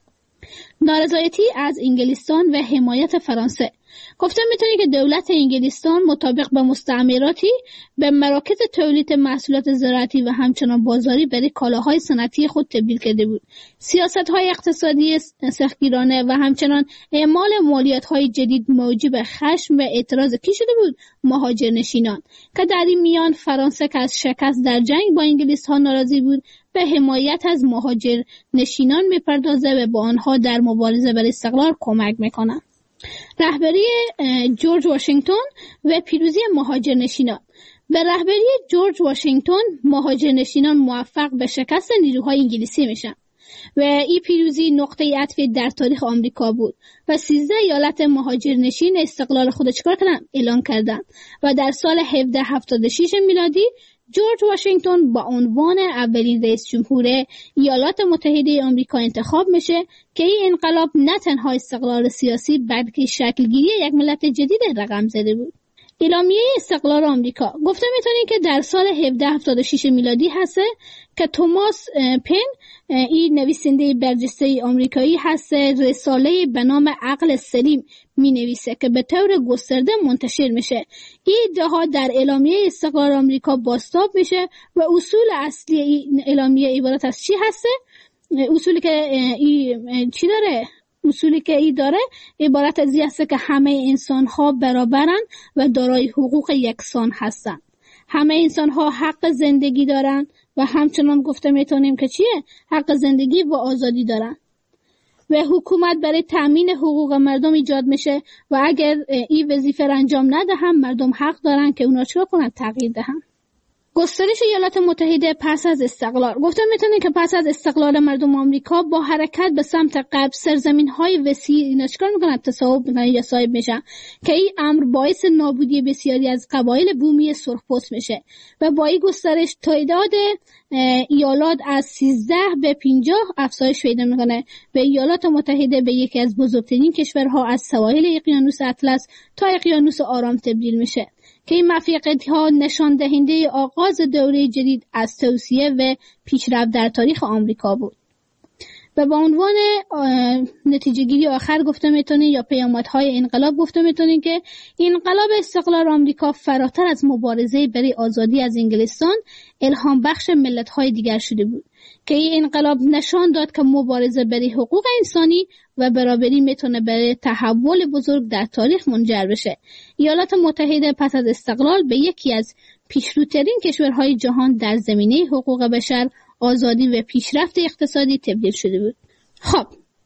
نارضایتی از انگلستان و حمایت فرانسه. گفتم میتونی که دولت انگلستان مطابق به مستعمراتی به مراکز تولید محصولات زراعتی و همچنان بازاری برای کالاهای صنعتی خود تبدیل کرده بود. سیاست‌های اقتصادی سختگیرانه و همچنان اعمال مالیات‌های جدید موجب خشم و اعتراض کی شده بود؟ مهاجرنشینان که در این میان فرانسه که از شکست در جنگ با انگلیس‌ها ناراضی بود به حمایت از مهاجرنشینان میپردازه و با آنها در مبارزه برای استقلال کمک میکنه. رهبری جورج واشنگتن و پیروزی مهاجرنشینان. به رهبری جورج واشنگتن مهاجرنشینان موفق به شکست نیروهای انگلیسی میشن و این پیروزی نقطه عطف در تاریخ آمریکا بود و سیزده ایالت مهاجرنشین استقلال خود چکار کردن؟ اعلان کردن و در سال هفده هفتاد و شش میلادی جورج واشنگتن با عنوان اولین رئیس جمهور ایالات متحده آمریکا انتخاب میشه که این انقلاب نه تنها استقلال سیاسی بلکه شکلگیری یک ملت جدید رقم زده بود. اعلامیه استقلال آمریکا گفته میتونیم که در سال هفده هفتاد و شش میلادی هسته که توماس پن، این نویسنده برجسته آمریکایی هست، رساله به نام عقل سلیم می نویسه که به طور گسترده منتشر میشه. این ادعاها در اعلامیه استقلال آمریکا بازتاب میشه و اصول اصلی این اعلامیه عبارت از چی هسته؟ اصولی که این چی داره؟ اصولی که ای داره عبارت از این هسته که همه انسان ها برابرن و دارای حقوق یکسان هستن. همه انسان ها حق زندگی دارن و همچنان گفته میتونیم که چیه؟ حق زندگی و آزادی دارن و حکومت برای تامین حقوق مردم ایجاد میشه و اگر این وظیفه را انجام نده هم مردم حق دارن که اونا چرا کنن؟ تغییر دهن. گسترش ایالات متحده پس از استقلال گفته میتونیم که پس از استقلال مردم آمریکا با حرکت به سمت غرب سرزمین های وسیع اینا چیکار میکنن؟ تصاحب میکنن یا صاحب میشن که این امر باعث نابودی بسیاری از قبایل بومی سرخپوست میشه و با این گسترش تعداد ایالات از سیزده به پنجاه افزایش پیدا میکنه و ایالات متحده به یکی از بزرگترین کشورها از سواحل اقیانوس اطلس تا اقیانوس آرام تبدیل میشه که این موفقیت‌ها نشان دهنده آغاز دوره جدید از توسعه و پیشرفت در تاریخ آمریکا بود. و با عنوان نتیجه گیری آخر گفته میتونین یا پیامدهای انقلاب گفته میتونین که انقلاب استقلال آمریکا فراتر از مبارزه برای آزادی از انگلستان الهام بخش ملت‌های دیگر شده بود که این انقلاب نشان داد که مبارزه برای حقوق انسانی و برابری میتونه برای تحول بزرگ در تاریخ منجر بشه. ایالات متحده پس از استقلال به یکی از پیشروترین کشورهای جهان در زمینه حقوق بشر، آزادی و پیشرفت اقتصادی تبدیل شده بود. خب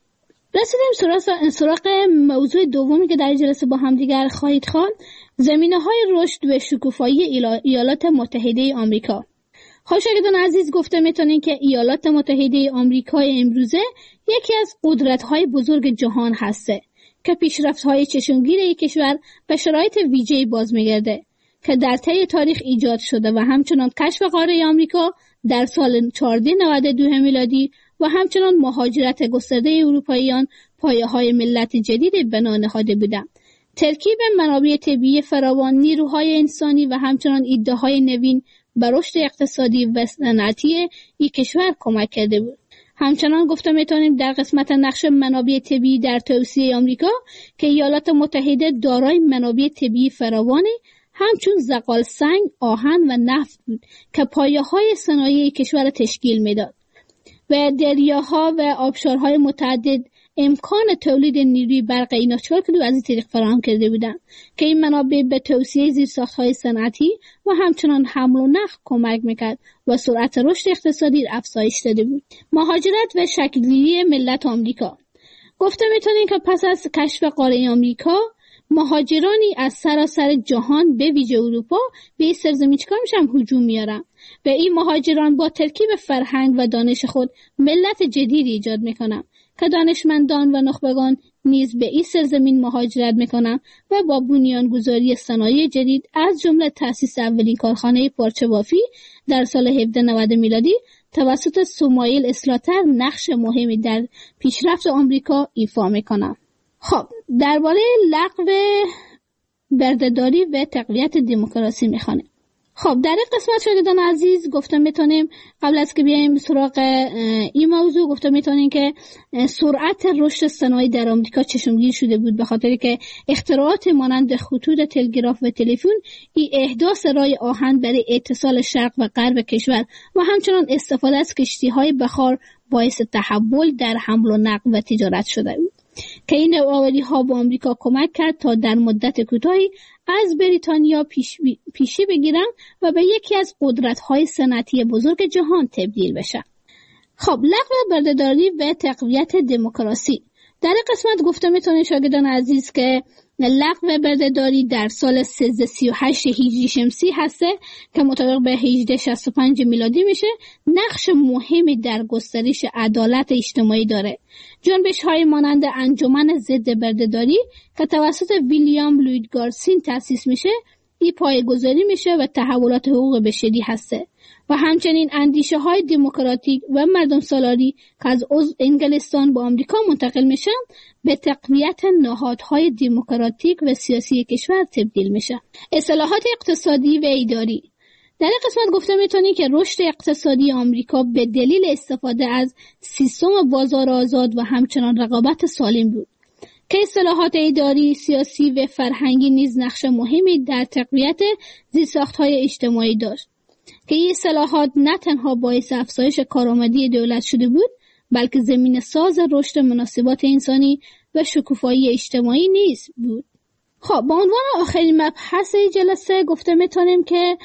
رسیدیم سراغ سراغ موضوع دومی که در جلسه با هم دیگر خواهید خواند، زمینه‌های رشد و شکوفایی ایالات متحده آمریکا. خب شاگردان عزیز گفته میتونین که ایالات متحده آمریکا امروزه یکی از قدرت‌های بزرگ جهان هسته که پیشرفت‌های چشمگیر یک کشور به شرایط ویژه‌ای باز می‌گرده که در طی تاریخ ایجاد شده و همچنان کشف قاره آمریکا در سال چهارده نود و دو میلادی و همچنان مهاجرت گسترده اروپاییان پایه‌های ملت جدید بنا نهاده بودند. ترکیب منابع طبیعی فراوان، نیروهای انسانی و همچنان ایده‌های نوین به رشد اقتصادی و صنعتی این کشور کمک کرده بود. همچنان گفته میتونیم در قسمت نقش منابع طبیعی در توسعه آمریکا که ایالات متحده دارای منابع طبیعی فراوانی همچون زغال سنگ، آهن و نفت بود که پایه‌های صنایع کشور تشکیل میداد و دریاها و آبشارهای متعدد امکان تولید نیروی برق اینا چهار کیلو از این طریق فراهم کرده بودند که این منابع به توسعه زیرساخت‌های صنعتی و همچنان حمل و نقل کمک میکرد و سرعت رشد اقتصادی افزایش داده بود. مهاجرت و شکل‌گیری ملت آمریکا گفته میتونیم که پس از کشف قاره آمریکا مهاجرانی از سراسر جهان به ویژه اروپا به این سرزمین چیکار میشن؟ هجوم میارن و این مهاجران با ترکیب فرهنگ و دانش خود ملت جدیدی ایجاد میکنن که دانشمندان و نخبگان نیز به این سرزمین مهاجرت میکنن و با بنیانگذاری صنایع جدید از جمله تأسیس اولین کارخانه پارچه بافی در سال هفده نود میلادی توسط سمایل اسلاتر نقش مهمی در پیشرفت آمریکا ایفا میکنن. خب درباره لغو بردهداری و تقویت دموکراسی میخوانیم. خب در این قسمت شاگردان عزیز گفته میتونیم قبل از که بیایم سراغ این موضوع گفته میتونیم که سرعت رشد صنایع در آمریکا چشمگیر شده بود به خاطر که اختراعات مانند خطوط تلگراف و تلفن، این احداث راه آهن برای اتصال شرق و غرب کشور و همچنان استفاده از کشتی‌های بخار باعث تحول در حمل و نقل و تجارت شده بود که این نوآوری ها به آمریکا کمک کرد تا در مدت کوتاهی از بریتانیا پیش پیشی بگیرن و به یکی از قدرت‌های صنعتی بزرگ جهان تبدیل بشن. خب لغو بردهداری و تقویت دموکراسی در این قسمت گفته میتونه شاگردان عزیز که لغو بردهداری در سال سیزده سی و هشت هجری شمسی هسته که مطابق به هجده شصت و پنج میلادی میشه. نقش مهمی در گسترش عدالت اجتماعی داره. جنبش های مانند انجمن ضد بردهداری که توسط ویلیام لوید گارسین تأسیس میشه این پایه‌گذاری میشه و تحولات حقوق بشری هسته و همچنین اندیشه های دموکراتیک و مردم سالاری که از عضو انگلستان به آمریکا منتقل میشن به تقویت نهادهای دموکراتیک و سیاسی کشور تبدیل میشه. اصلاحات اقتصادی و اداری. در این قسمت گفته میتونی که رشد اقتصادی آمریکا به دلیل استفاده از سیستم بازار آزاد و همچنان رقابت سالم بود که اصلاحات اداری، سیاسی و فرهنگی نیز نقش مهمی در تقویت زیرساخت‌های اجتماعی داشت که این اصلاحات نه تنها باعث افزایش کارآمدی دولت شده بود بلکه زمین ساز رشد مناسبات انسانی و شکوفایی اجتماعی نیز بود. خب به عنوان آخرین مبحث جلسه گفته میتونیم که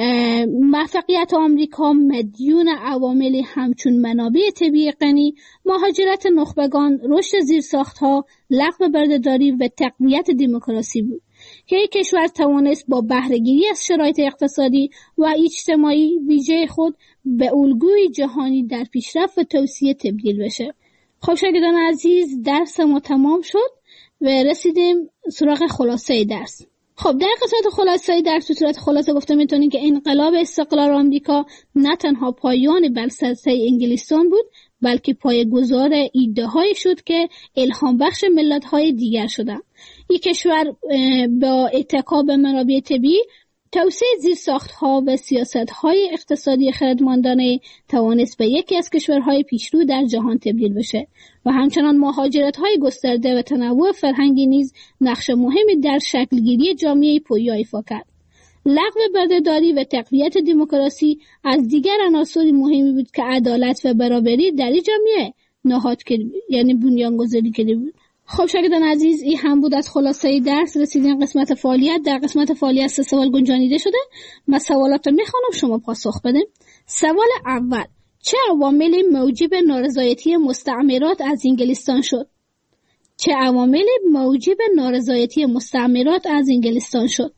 موفقیت آمریکا مدیون عواملی همچون منابع طبیعی غنی، مهاجرت نخبگان، رشد زیرساخت‌ها، لغو بردهداری و تقویت دموکراسی بود که یک کشور توانست با بهره‌گیری از شرایط اقتصادی و اجتماعی ویژه خود به الگوی جهانی در پیشرفت و توسعه تبدیل بشه. خب شاگردان عزیز، درس ما تمام شد و رسیدیم سراغ خلاصه درس. خب در قسمت خلاصه درس به صورت خلاصه گفته میتونیم که انقلاب استقلال آمریکا نه تنها پایان بلسلسله انگلستان بود بلکه پایه‌گذار ایده‌هایی شد که الهام بخش ملت‌های دیگر شدند. این کشور با اتکا به منابع طبیعی، توسعه زیرساخت‌ها و سیاست‌های اقتصادی خردمندانه توانست به یکی از کشورهای پیشرو در جهان تبدیل بشه و همچنان مهاجرت‌های گسترده و تنوع فرهنگی نیز نقش مهمی در شکلگیری جامعه پویا ایفا کرد. لغو بردهداری و تقویت دموکراسی از دیگر عناصر مهمی بود که عدالت و برابری در این جامعه نهاد کرد، یعنی بنیانگذاری کرده بود. خب شاگردان عزیز، این هم بود از خلاصه درس. رسیدیم قسمت فعالیت. در قسمت فعالیت سه سوال گنجانیده شده. من سوالات رو میخوانم، شما پاسخ بدین. سوال اول: چه عواملی موجب نارضایتی مستعمرات از انگلستان شد؟ چه عواملی موجب نارضایتی مستعمرات از انگلستان شد؟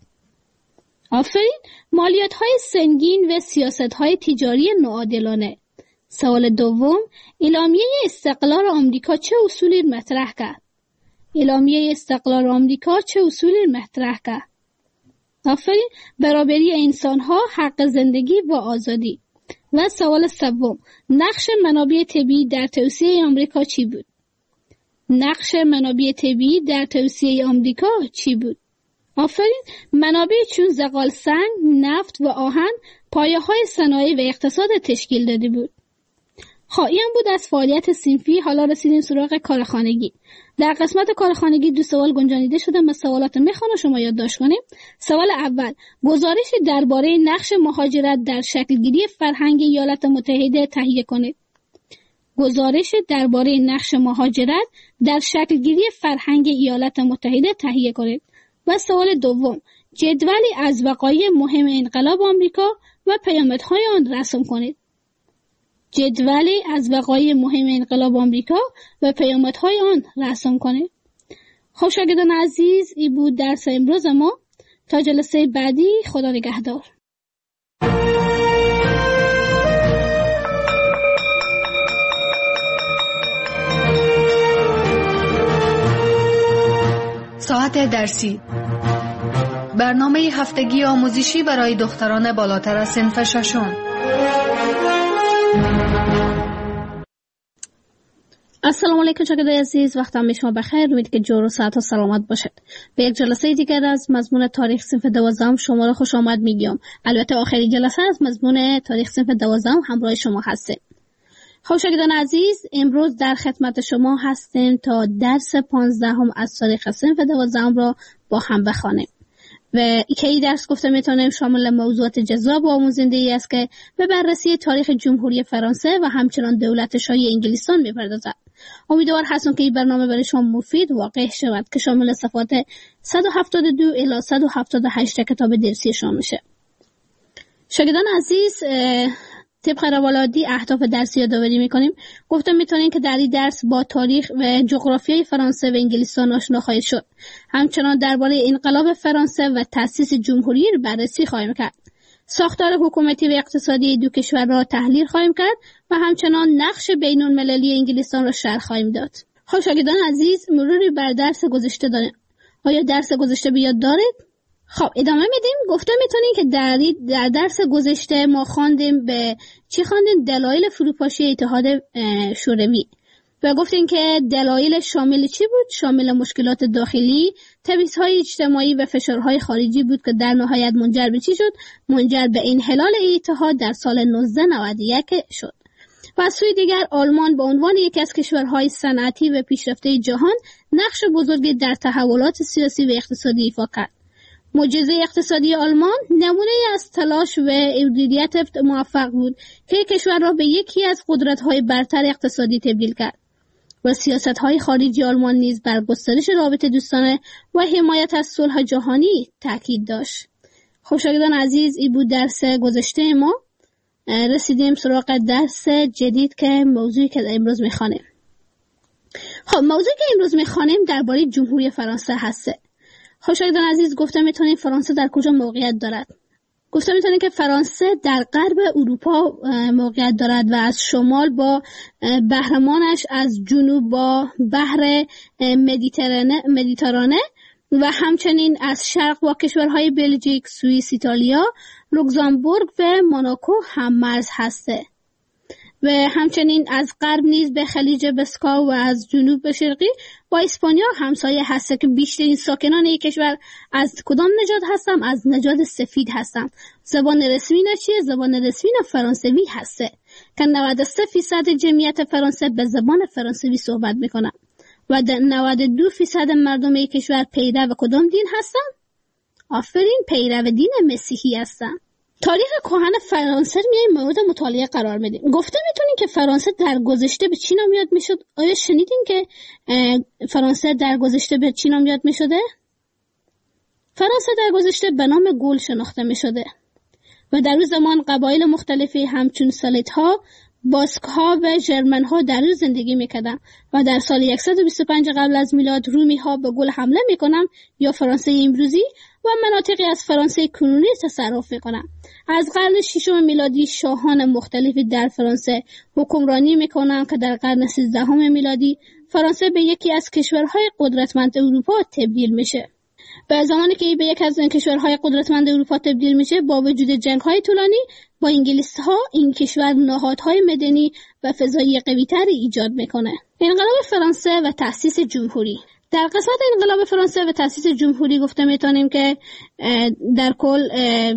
آفرین. مالیات‌های سنگین و سیاست‌های تجاری ناعادلانه. سوال دوم: اعلامیه استقلال آمریکا چه اصولی مطرح کرد؟ اعلامیه استقلال آمریکا چه اصولی مطرح کرد؟ آفرین. برابری انسان‌ها، حق زندگی و آزادی. و سوال سوم: نقش منابع طبیعی در توسعه آمریکا چی بود؟ نقش منابع طبیعی در توسعه آمریکا چی بود؟ آفرین. منابع چون زغال سنگ، نفت و آهن پایه‌های صنایع و اقتصاد تشکیل داده بود. خب این بود از فعالیت صنفی. حالا رسیدیم سراغ کارخانگی. در قسمت کارخانگی دو سوال گنجانیده شده. من سوالات میخوام شما یادداشت کنیم. سوال اول: گزارش درباره نقش مهاجرت در شکلگیری فرهنگ ایالات متحده تهیه کنید. گزارش درباره نقش مهاجرت در شکلگیری فرهنگ ایالات متحده تهیه کنید. و سوال دوم: جدولی از وقایع مهم انقلاب آمریکا و پیامدهای آن رسم کنید. جدولی از وقایع مهم انقلاب آمریکا و پیامدهای آن رسم کنید. خب شاگردان عزیز، این بود درس امروز ما. تا جلسه بعدی، خدا نگهدار. ساعت درسی، برنامه هفتگی آموزشی برای دختران بالاتر از صنف ششم. السلام علیکم شاگردان عزیز، وقتم به شما بخیر. امید که جور و صحت و سلامت باشد. به یک جلسه دیگر از مضمون تاریخ صنف دوازدهم شما را خوش آمد میگم. البته آخرین جلسه از مضمون تاریخ صنف دوازدهم همراه شما هستیم. خب شاگردان عزیز، امروز در خدمت شما هستیم تا درس پانزدهم از تاریخ صنف دوازدهم را با هم بخوانیم. و که این درس گفته میتونیم شامل موضوعات جذاب و آموزنده‌ای است که به بررسی تاریخ جمهوری فرانسه و همچنان دولت شاهی انگلستان میپردازد. امیدوار هستم که این برنامه برای شما مفید واقع شود که شامل صفحات صد و هفتاد و دو الی صد و هفتاد و هشت کتاب درسی شما میشه. شاگردان عزیز، طبق روال عادی اهداف درسی یادآوری میکنیم. گفته میتونیم که در این درس با تاریخ و جغرافیای فرانسه و انگلستان آشنا خواهید شد. همچنان درباره انقلاب فرانسه و تأسیس جمهوری را بررسی خواهیم کرد. ساختار حکومتی و اقتصادی دو کشور را تحلیل خواهیم کرد و همچنان نقش بین المللی انگلستان را شرح خواهیم داد. خب شاگردان عزیز، مروری بر درس گذشته داریم. آیا درس گذشته به یاد دارید؟ خب ادامه میدیم. گفته میتونیم که در در درس گذشته ما خواندیم به چی خواندیم؟ دلایل فروپاشی اتحاد شوروی و گفتیم که دلایل شامل چی بود؟ شامل مشکلات داخلی، تبعیض‌های اجتماعی و فشارهای خارجی بود که در نهایت منجر به چی شد؟ منجر به انحلال اتحاد در سال نوزده نود و یک شد. و از سوی دیگر آلمان به عنوان یکی از کشورهای صنعتی و پیشرفته جهان نقش بزرگی در تحولات سیاسی و اقتصادی ایفا کرد. معجزه اقتصادی آلمان نمونه از تلاش و مدیریت موفق بود که کشور را به یکی از قدرت‌های برتر اقتصادی تبدیل کرد و سیاست‌های خارجی آلمان نیز بر گسترش رابطه دوستانه و حمایت از صلح جهانی تاکید داشت. خب شاگردان عزیز، این بود درس گذشته ما. رسیدیم سراغ درس جدید که موضوعی که امروز می‌خوانیم. خب موضوعی که امروز می‌خوانیم درباره جمهوری فرانسه هست. خب شاگردان عزیز، گفته میتونیم فرانسه در کجا موقعیت دارد؟ گفته میتونیم که فرانسه در غرب اروپا موقعیت دارد و از شمال با بحرمانش، از جنوب با بحر مدیترانه مدیترانه و همچنین از شرق با کشورهای بلژیک، سوئیس، ایتالیا، لوکزامبورگ و موناکو هم مرز هسته و همچنین از غرب نیز به خلیج بسکا و از جنوب به شرقی با اسپانیا همسایه هسته که بیشترین ساکنان این کشور از کدام نژاد هستند؟ از نژاد سفید هستند. زبان رسمی نه چیه؟ زبان رسمی نه فرانسوی هسته که نود و سه درصد جمعیت فرانسه به زبان فرانسوی صحبت میکنند و نود و دو درصد مردم این کشور پیرو کدام دین هستند؟ آفرین، پیرو دین مسیحی هستند. تاریخ کهن فرانسه میایم مورد مطالعه قرار میدیم. گفته میتونیم که فرانسه در گذشته به چی نام یاد میشد؟ آیا شنیدین که فرانسه در گذشته به چی نام یاد میشده؟ فرانسه در گذشته به نام گول شناخته میشده و در اون زمان قبایل مختلفی همچون سالیت‌ها، باسک‌ها و ژرمن‌ها در اون زندگی میکردن و در سال صد و بیست و پنج قبل از میلاد رومی‌ها به گول حمله میکنن یا فرانسه امروزی و مناطقی از فرانسه کنونی تصرف میکنن. از قرن ششم میلادی شاهان مختلفی در فرانسه حکمرانی میکنن که در قرن سیزدهم میلادی فرانسه به یکی از کشورهای قدرتمند اروپا تبدیل میشه. به زمانی که به یکی از کشورهای قدرتمند اروپا تبدیل میشه، با وجود جنگ‌های طولانی با انگلیس‌ها، این کشور نهادهای مدنی و فضایی قوی‌تری ایجاد میکنه. انقلاب فرانسه و تأسیس جمهوری. در قسمت انقلاب فرانسه و تأسیس جمهوری گفته میتونیم که در کل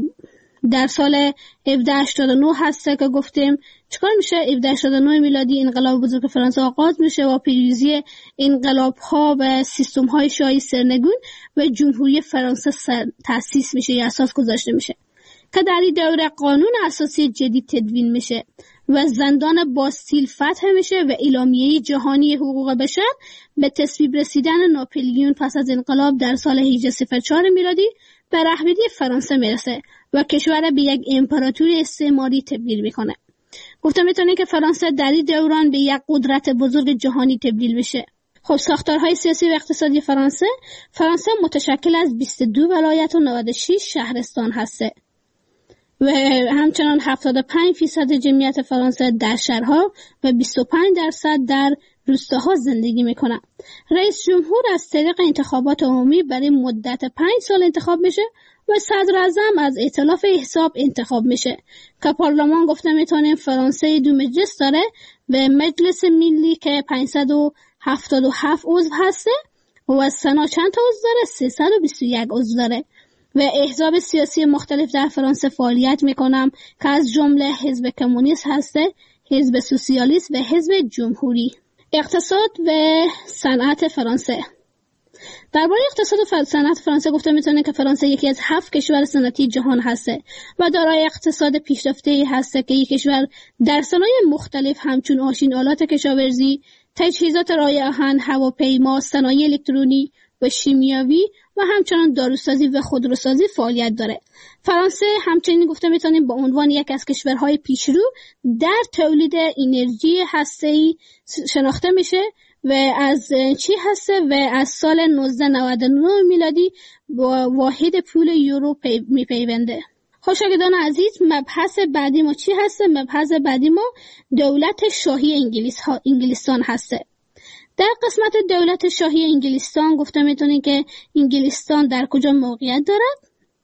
در سال هفده هشتاد و نه هست که گفتیم چیکار میشه؟ هفده هشتاد و نه میلادی انقلاب بزرگ فرانسه آغاز میشه و پیروزی انقلاب‌ها و سیستم‌های شاهی سرنگون و جمهوری فرانسه تأسیس میشه یا اساس گذاشته میشه که در این دوره قانون اساسی جدید تدوین میشه و زندان باستیل فتح میشه و اعلامیه جهانی حقوق بشر به تصویب رسیدن ناپلیون پس از انقلاب در سال هجده صفر چهار میلادی به رهبری فرانسه میرسه و کشور به یک امپراتوری استعماری تبدیل میکنه. گفته میتونه که فرانسه در این دوران به یک قدرت بزرگ جهانی تبدیل میشه. خب ساختارهای سیاسی و اقتصادی فرانسه فرانسه متشکل از بیست و دو ولایت و نود و شش شهرستان هسته و همچنان هفتاد و پنج درصد جمعیت فرانسه در شهرها و بیست و پنج درصد در روستاها زندگی میکنن. رئیس جمهور از طریق انتخابات عمومی برای مدت پنج سال انتخاب میشه و صدر اعظم از ائتلاف احزاب انتخاب میشه که پارلمان گفته میتونیم فرانسه دو مجلس داره و مجلس ملی که پانصد و هفتاد و هفت عضو هسته و سنا چند تا عضو داره؟ سیصد و بیست و یک عضو داره و احزاب سیاسی مختلف در فرانسه فعالیت میکنم که از جمله حزب کمونیست هسته، حزب سوسیالیست و حزب جمهوری. اقتصاد و صنعت فرانسه. درباره اقتصاد و صنعت فرانسه گفته میتونه که فرانسه یکی از هفت کشور صنعتی جهان هسته و دارای اقتصاد پیشرفته هسته که یک کشور در صنایع مختلف همچون ماشین آلات کشاورزی، تجهیزات رای آهن، هواپیما، صنایع الکترونی و شیمیایی و همچنان داروسازی و خودروسازی فعالیت داره. فرانسه همچنین گفته میتونیم به عنوان یک از کشورهای پیشرو در تولید انرژی هسته‌ای شناخته میشه و از چی هسته و از سال نوزده نود و نه میلادی با واحد پول یورو پی میپیونده. خوشاگردان عزیز، مبحث بعدی ما چی هسته؟ مبحث بعدی ما دولت شاهی انگلیس ها انگلستان هسته. در قسمت دولت شاهی انگلستان گفته میتونیم که انگلستان در کجا موقعیت دارد؟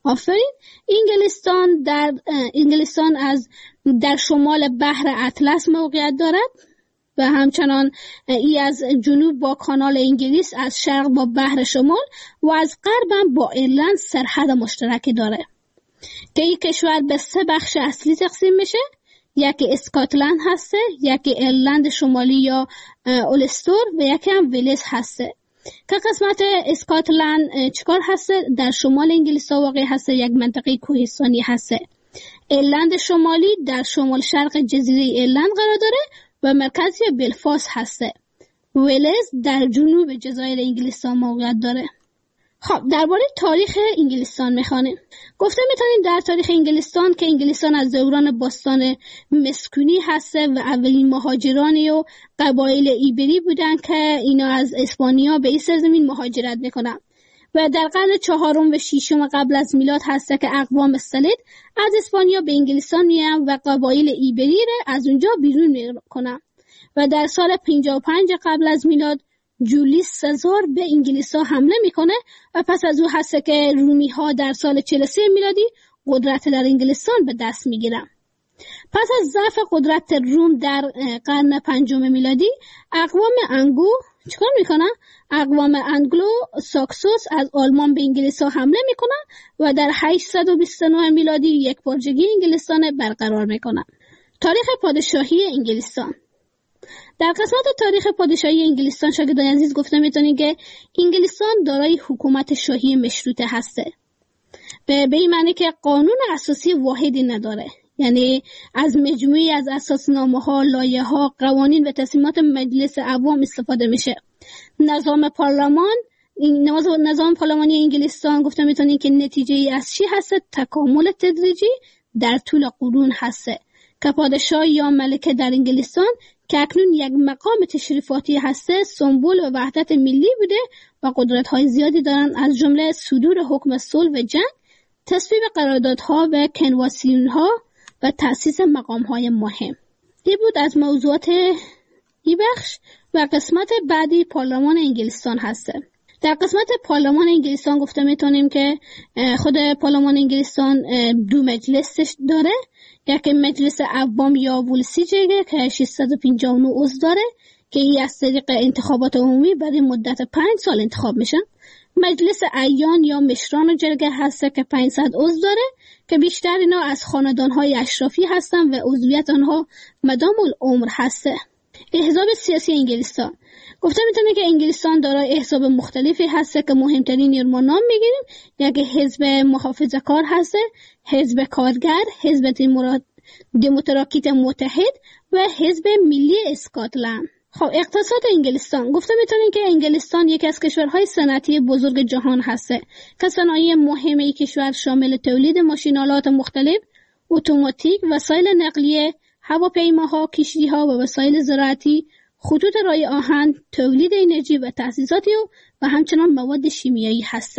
آفرین. انگلستان در انگلستان از در شمال بحر اطلس موقعیت دارد و همچنان ای از جنوب با کانال انگلیس، از شرق با بحر شمال و از غرب هم با ایرلند سرحد مشترکی داره که این کشور به سه بخش اصلی تقسیم میشه. یکی اسکاتلند هسته، یکی ایرلند شمالی یا اولستور و یکی هم ویلز هسته. که قسمت اسکاتلند چیکار هسته؟ در شمال انگلیس واقع هسته، یک منطقه کوهستانی هسته. ایرلند شمالی در شمال شرق جزیره ایرلند قرار داره و مرکزی بلفاست هسته. ویلز در جنوب جزایر انگلستان موقعیت داره. خب درباره تاریخ انگلستان میخوانیم. گفته میتونیم در تاریخ انگلستان که انگلستان از دوران باستان مسکونی هسته و اولین مهاجرانی و قبایل ایبری بودن که اینا از اسپانیا به این سرزمین مهاجرت میکنن و در قرن چهارم و ششم قبل از میلاد هسته که اقوام سلید از اسپانیا به انگلستان میان و قبایل ایبری را از اونجا بیرون میکنن و در سال پنجاه و پنج قبل از میلاد جولیس سزار به انگلیس ها حمله میکنه و پس از او هسته که رومی ها در سال چهل و سه میلادی قدرت در انگلستان به دست میگیرن. پس از ضعف قدرت روم در قرن پنجم میلادی اقوام انگو چیکار میکنن؟ اقوام انگلو ساکسوس از آلمان به انگلیس ها حمله میکنن و در هشتصد و بیست و نه میلادی یک پارچگی انگلستان برقرار میکنن. تاریخ پادشاهی انگلستان. در قسمت تاریخ پادشاهی انگلستان شاگردان عزیز گفته میتونیم که انگلستان دارای حکومت شاهی مشروطه هسته. به این معنی که قانون اساسی واحدی نداره، یعنی از مجموعی از اساسنامه‌ها، لایحه‌ها، قوانین و تصمیمات مجلس عوام استفاده میشه. نظام پارلمان این نظام پارلمانی انگلستان گفته میتونیم که نتیجه ای از چی هست؟ تکامل تدریجی در طول قرون هسته که پادشاه یا ملکه در انگلستان که اکنون یک مقام تشریفاتی هسته سمبل و وحدت ملی بوده و قدرت‌های زیادی دارن، از جمله صدور حکم صلح و جنگ، تصویب قراردادها و کنوانسیون‌ها و تأسیس مقام‌های مهم. این بود از موضوعات این بخش و قسمت بعدی پارلمان انگلستان هسته. در قسمت پارلمان انگلستان گفته میتونیم که خود پارلمان انگلستان دو مجلس داره، یکی مجلس عوام یا ولسیجه که ششصد و پنجاه و نه عضو داره که این از طریق انتخابات عمومی برای مدت پنج سال انتخاب میشن. مجلس اعیان یا مشران و جرگه هسته که پانصد عضو داره که بیشتر اینا از خاندانهای اشرافی هستن و عضویت آنها مدام العمر هسته. احزاب سیاسی انگلستان گفته میتونه که انگلستان دارای احزاب مختلفی هسته که مهمترین رو ما نام میگیریم. یک حزب محافظه‌کار هسته، حزب کارگر، حزب دموکراتیک متحد و حزب ملی اسکاتلند. خب اقتصاد انگلستان گفته میتونیم که انگلستان یکی از کشورهای صنعتی بزرگ جهان هسته که صنایع مهم این کشور شامل تولید ماشین‌آلات مختلف، اتوماتیک، وسایل نقلیه، هواپیماها، کشتی‌ها و وسایل زراعتی، خطوط رای آهن، تولید انرژی و تأسیساتی و همچنان مواد شیمیایی هسته.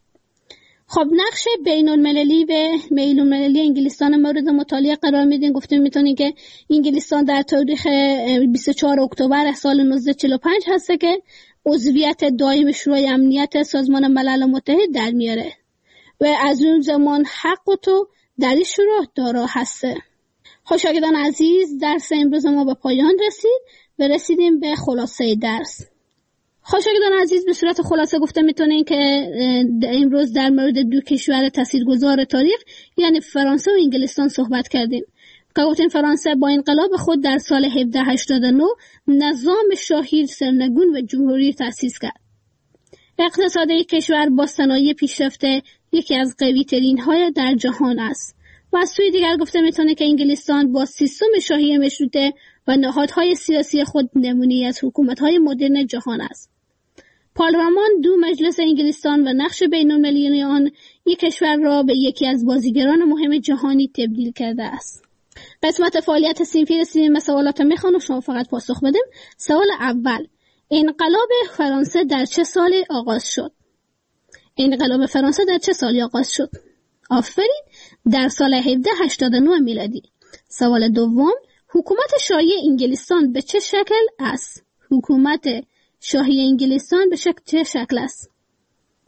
خب نقش بین‌المللی و بین‌المللی انگلستان مورد مطالعه قرار میدین. گفتیم میتونیم که انگلستان در تاریخ بیست و چهارم اکتبر سال نوزده چهل و پنج هسته که عضویت دائم شورای امنیت سازمان ملل متحد در میاره و از اون زمان حق و تو در این شورا دارا هسته. خب شاگردان عزیز، درس امروز ما به پایان رسید و رسیدیم به خلاصه درس. خب شاگردان عزیز، به صورت خلاصه گفته میتونین که امروز در مورد دو کشور تاثیرگذار تاریخ یعنی فرانسه و انگلستان صحبت کردیم. که گفتیم فرانسه با انقلاب خود در سال هفده هشتاد و نه نظام شاهی سرنگون و جمهوری تأسیس کرد. اقتصاد یک کشور با صنایع پیشرفته یکی از قوی ترین های در جهان است. و از سوی دیگر گفته میتونه که انگلستان با سیستم شاهی مشروطه و نهادهای سیاسی خود نمونه‌ای از حکومت‌های مدرن جهان است. پارلمان دو مجلس انگلستان و نقش بین‌المللی آن یک کشور را به یکی از بازیگران مهم جهانی تبدیل کرده است. قسمت فعالیت صنفی رسیدیم به سوالات میخوام و شما فقط پاسخ بدیم. سوال اول: انقلاب فرانسه در چه سالی آغاز شد؟ انقلاب فرانسه در چه سالی آغاز شد؟ آفرین، در سال هفده هشتاد و نه میلادی. سوال دوم: حکومت شاهی انگلستان به چه شکل است؟ حکومت شاهی انگلستان به شکل چه شکل است؟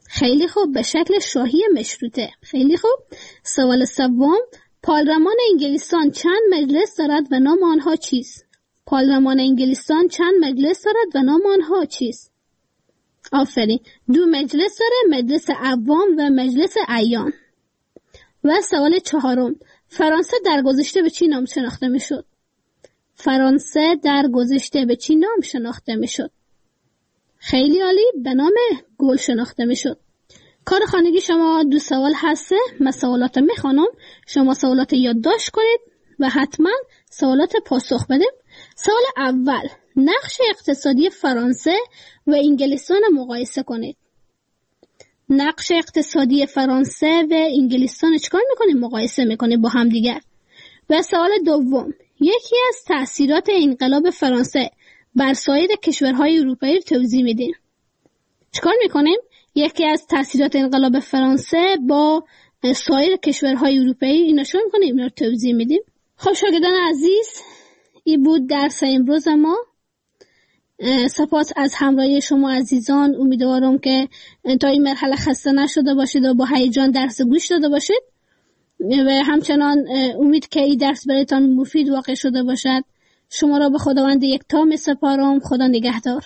خیلی خوب، به شکل شاهی مشروطه. خیلی خوب. سوال سوم، پارلمان انگلستان چند مجلس دارد و نام آنها چیست؟ پارلمان انگلستان چند مجلس دارد و نام آنها چیست؟ آفرین، دو مجلس داره، مجلس عوام و مجلس اعیان. و سوال چهارم، فرانسه در گذشته به چی نام شناخته میشد؟ فرانسه در گذشته به چی نام شناخته میشد؟ خیلی عالی، به نام گل شناخته میشد. کار خانگی شما دو سوال هسته. من سوالات میخوانم، شما سوالات یادداشت کنید و حتما سوالات پاسخ بدید. سوال اول، نقش اقتصادی فرانسه و انگلستان مقایسه کنید. نقش اقتصادی فرانسه و انگلستان چکار میکنید؟ مقایسه میکنید با هم دیگر. و سوال دوم، یکی از تأثیرات انقلاب فرانسه بر سایر کشورهای اروپایی رو توضیح میدین. چکار میکنیم؟ یکی از تأثیرات انقلاب فرانسه با سایر کشورهای اروپایی اینا چکار میکنیم؟ اینا رو توضیح میدیم. خب شاگردان عزیز، این بود درس امروز ما. سپاس از همراهی شما عزیزان. امیدوارم که تا این مرحله خسته نشده باشید و با هیجان درس گوش داده باشید و همچنان امید که این درس برایتان مفید واقع شده باشد. شما را به خداوند یکتا می سپارم. خدا نگهدار.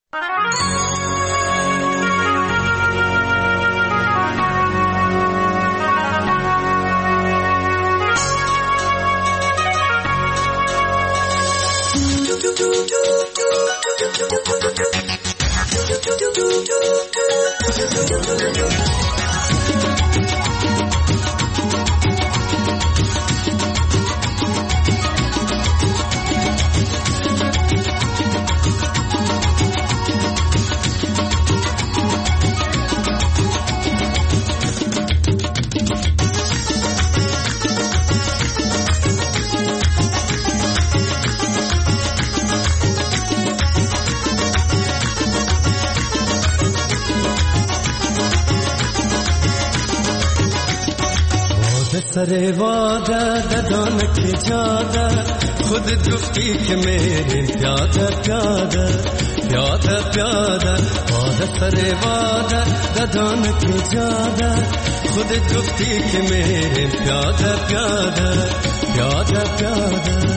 سر واده ددان کی جاده خود گفتی که میریم پیاده پیاده پیاده پیاده واده سر واده ددان کی جاده خود گفتی که میریم پیاده پیاده پیاده پیاده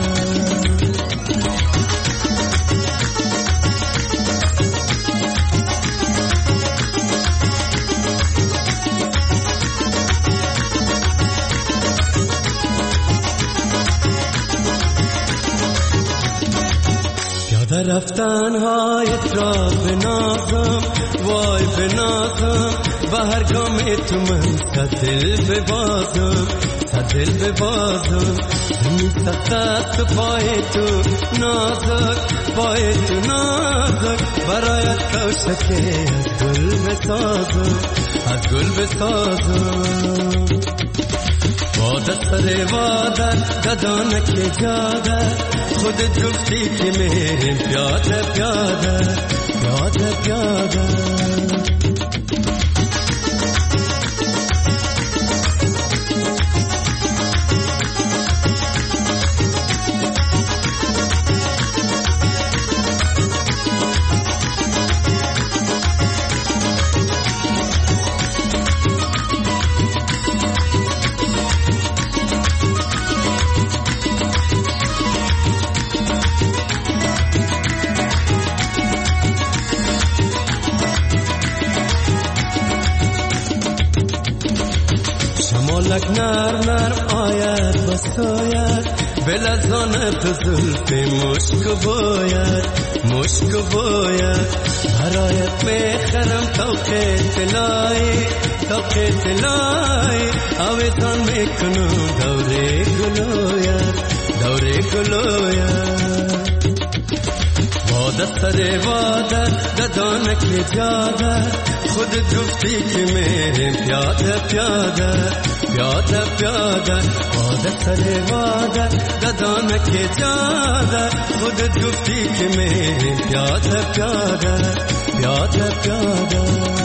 رفتن هایت را بنازم وای بنازم و هر گام تو من سدل ببازم سدل ببازم زمین سخت است و پای تو نازک پای تو نازک برایت کوشکه از گل بسازم از گل بسازم واده سر واده ددانک جاده خودت گفتی که میریم پیاده پیاده پیاده پیاده شمالک نرم نرم آید بساید بلزانه تو زلفی مشک باید مشک باید برایت میخرم توقی تلایی توقی تلایی آویزان میکنم دوره گلوید دوره گلوید واده سر واده ددانک جاده خودت گفتی که میریم پیاده پیاده پیاده پیاده واده سر واده ددانک جاده خودت گفتی که میریم پیاده پیاده پیاده پیاده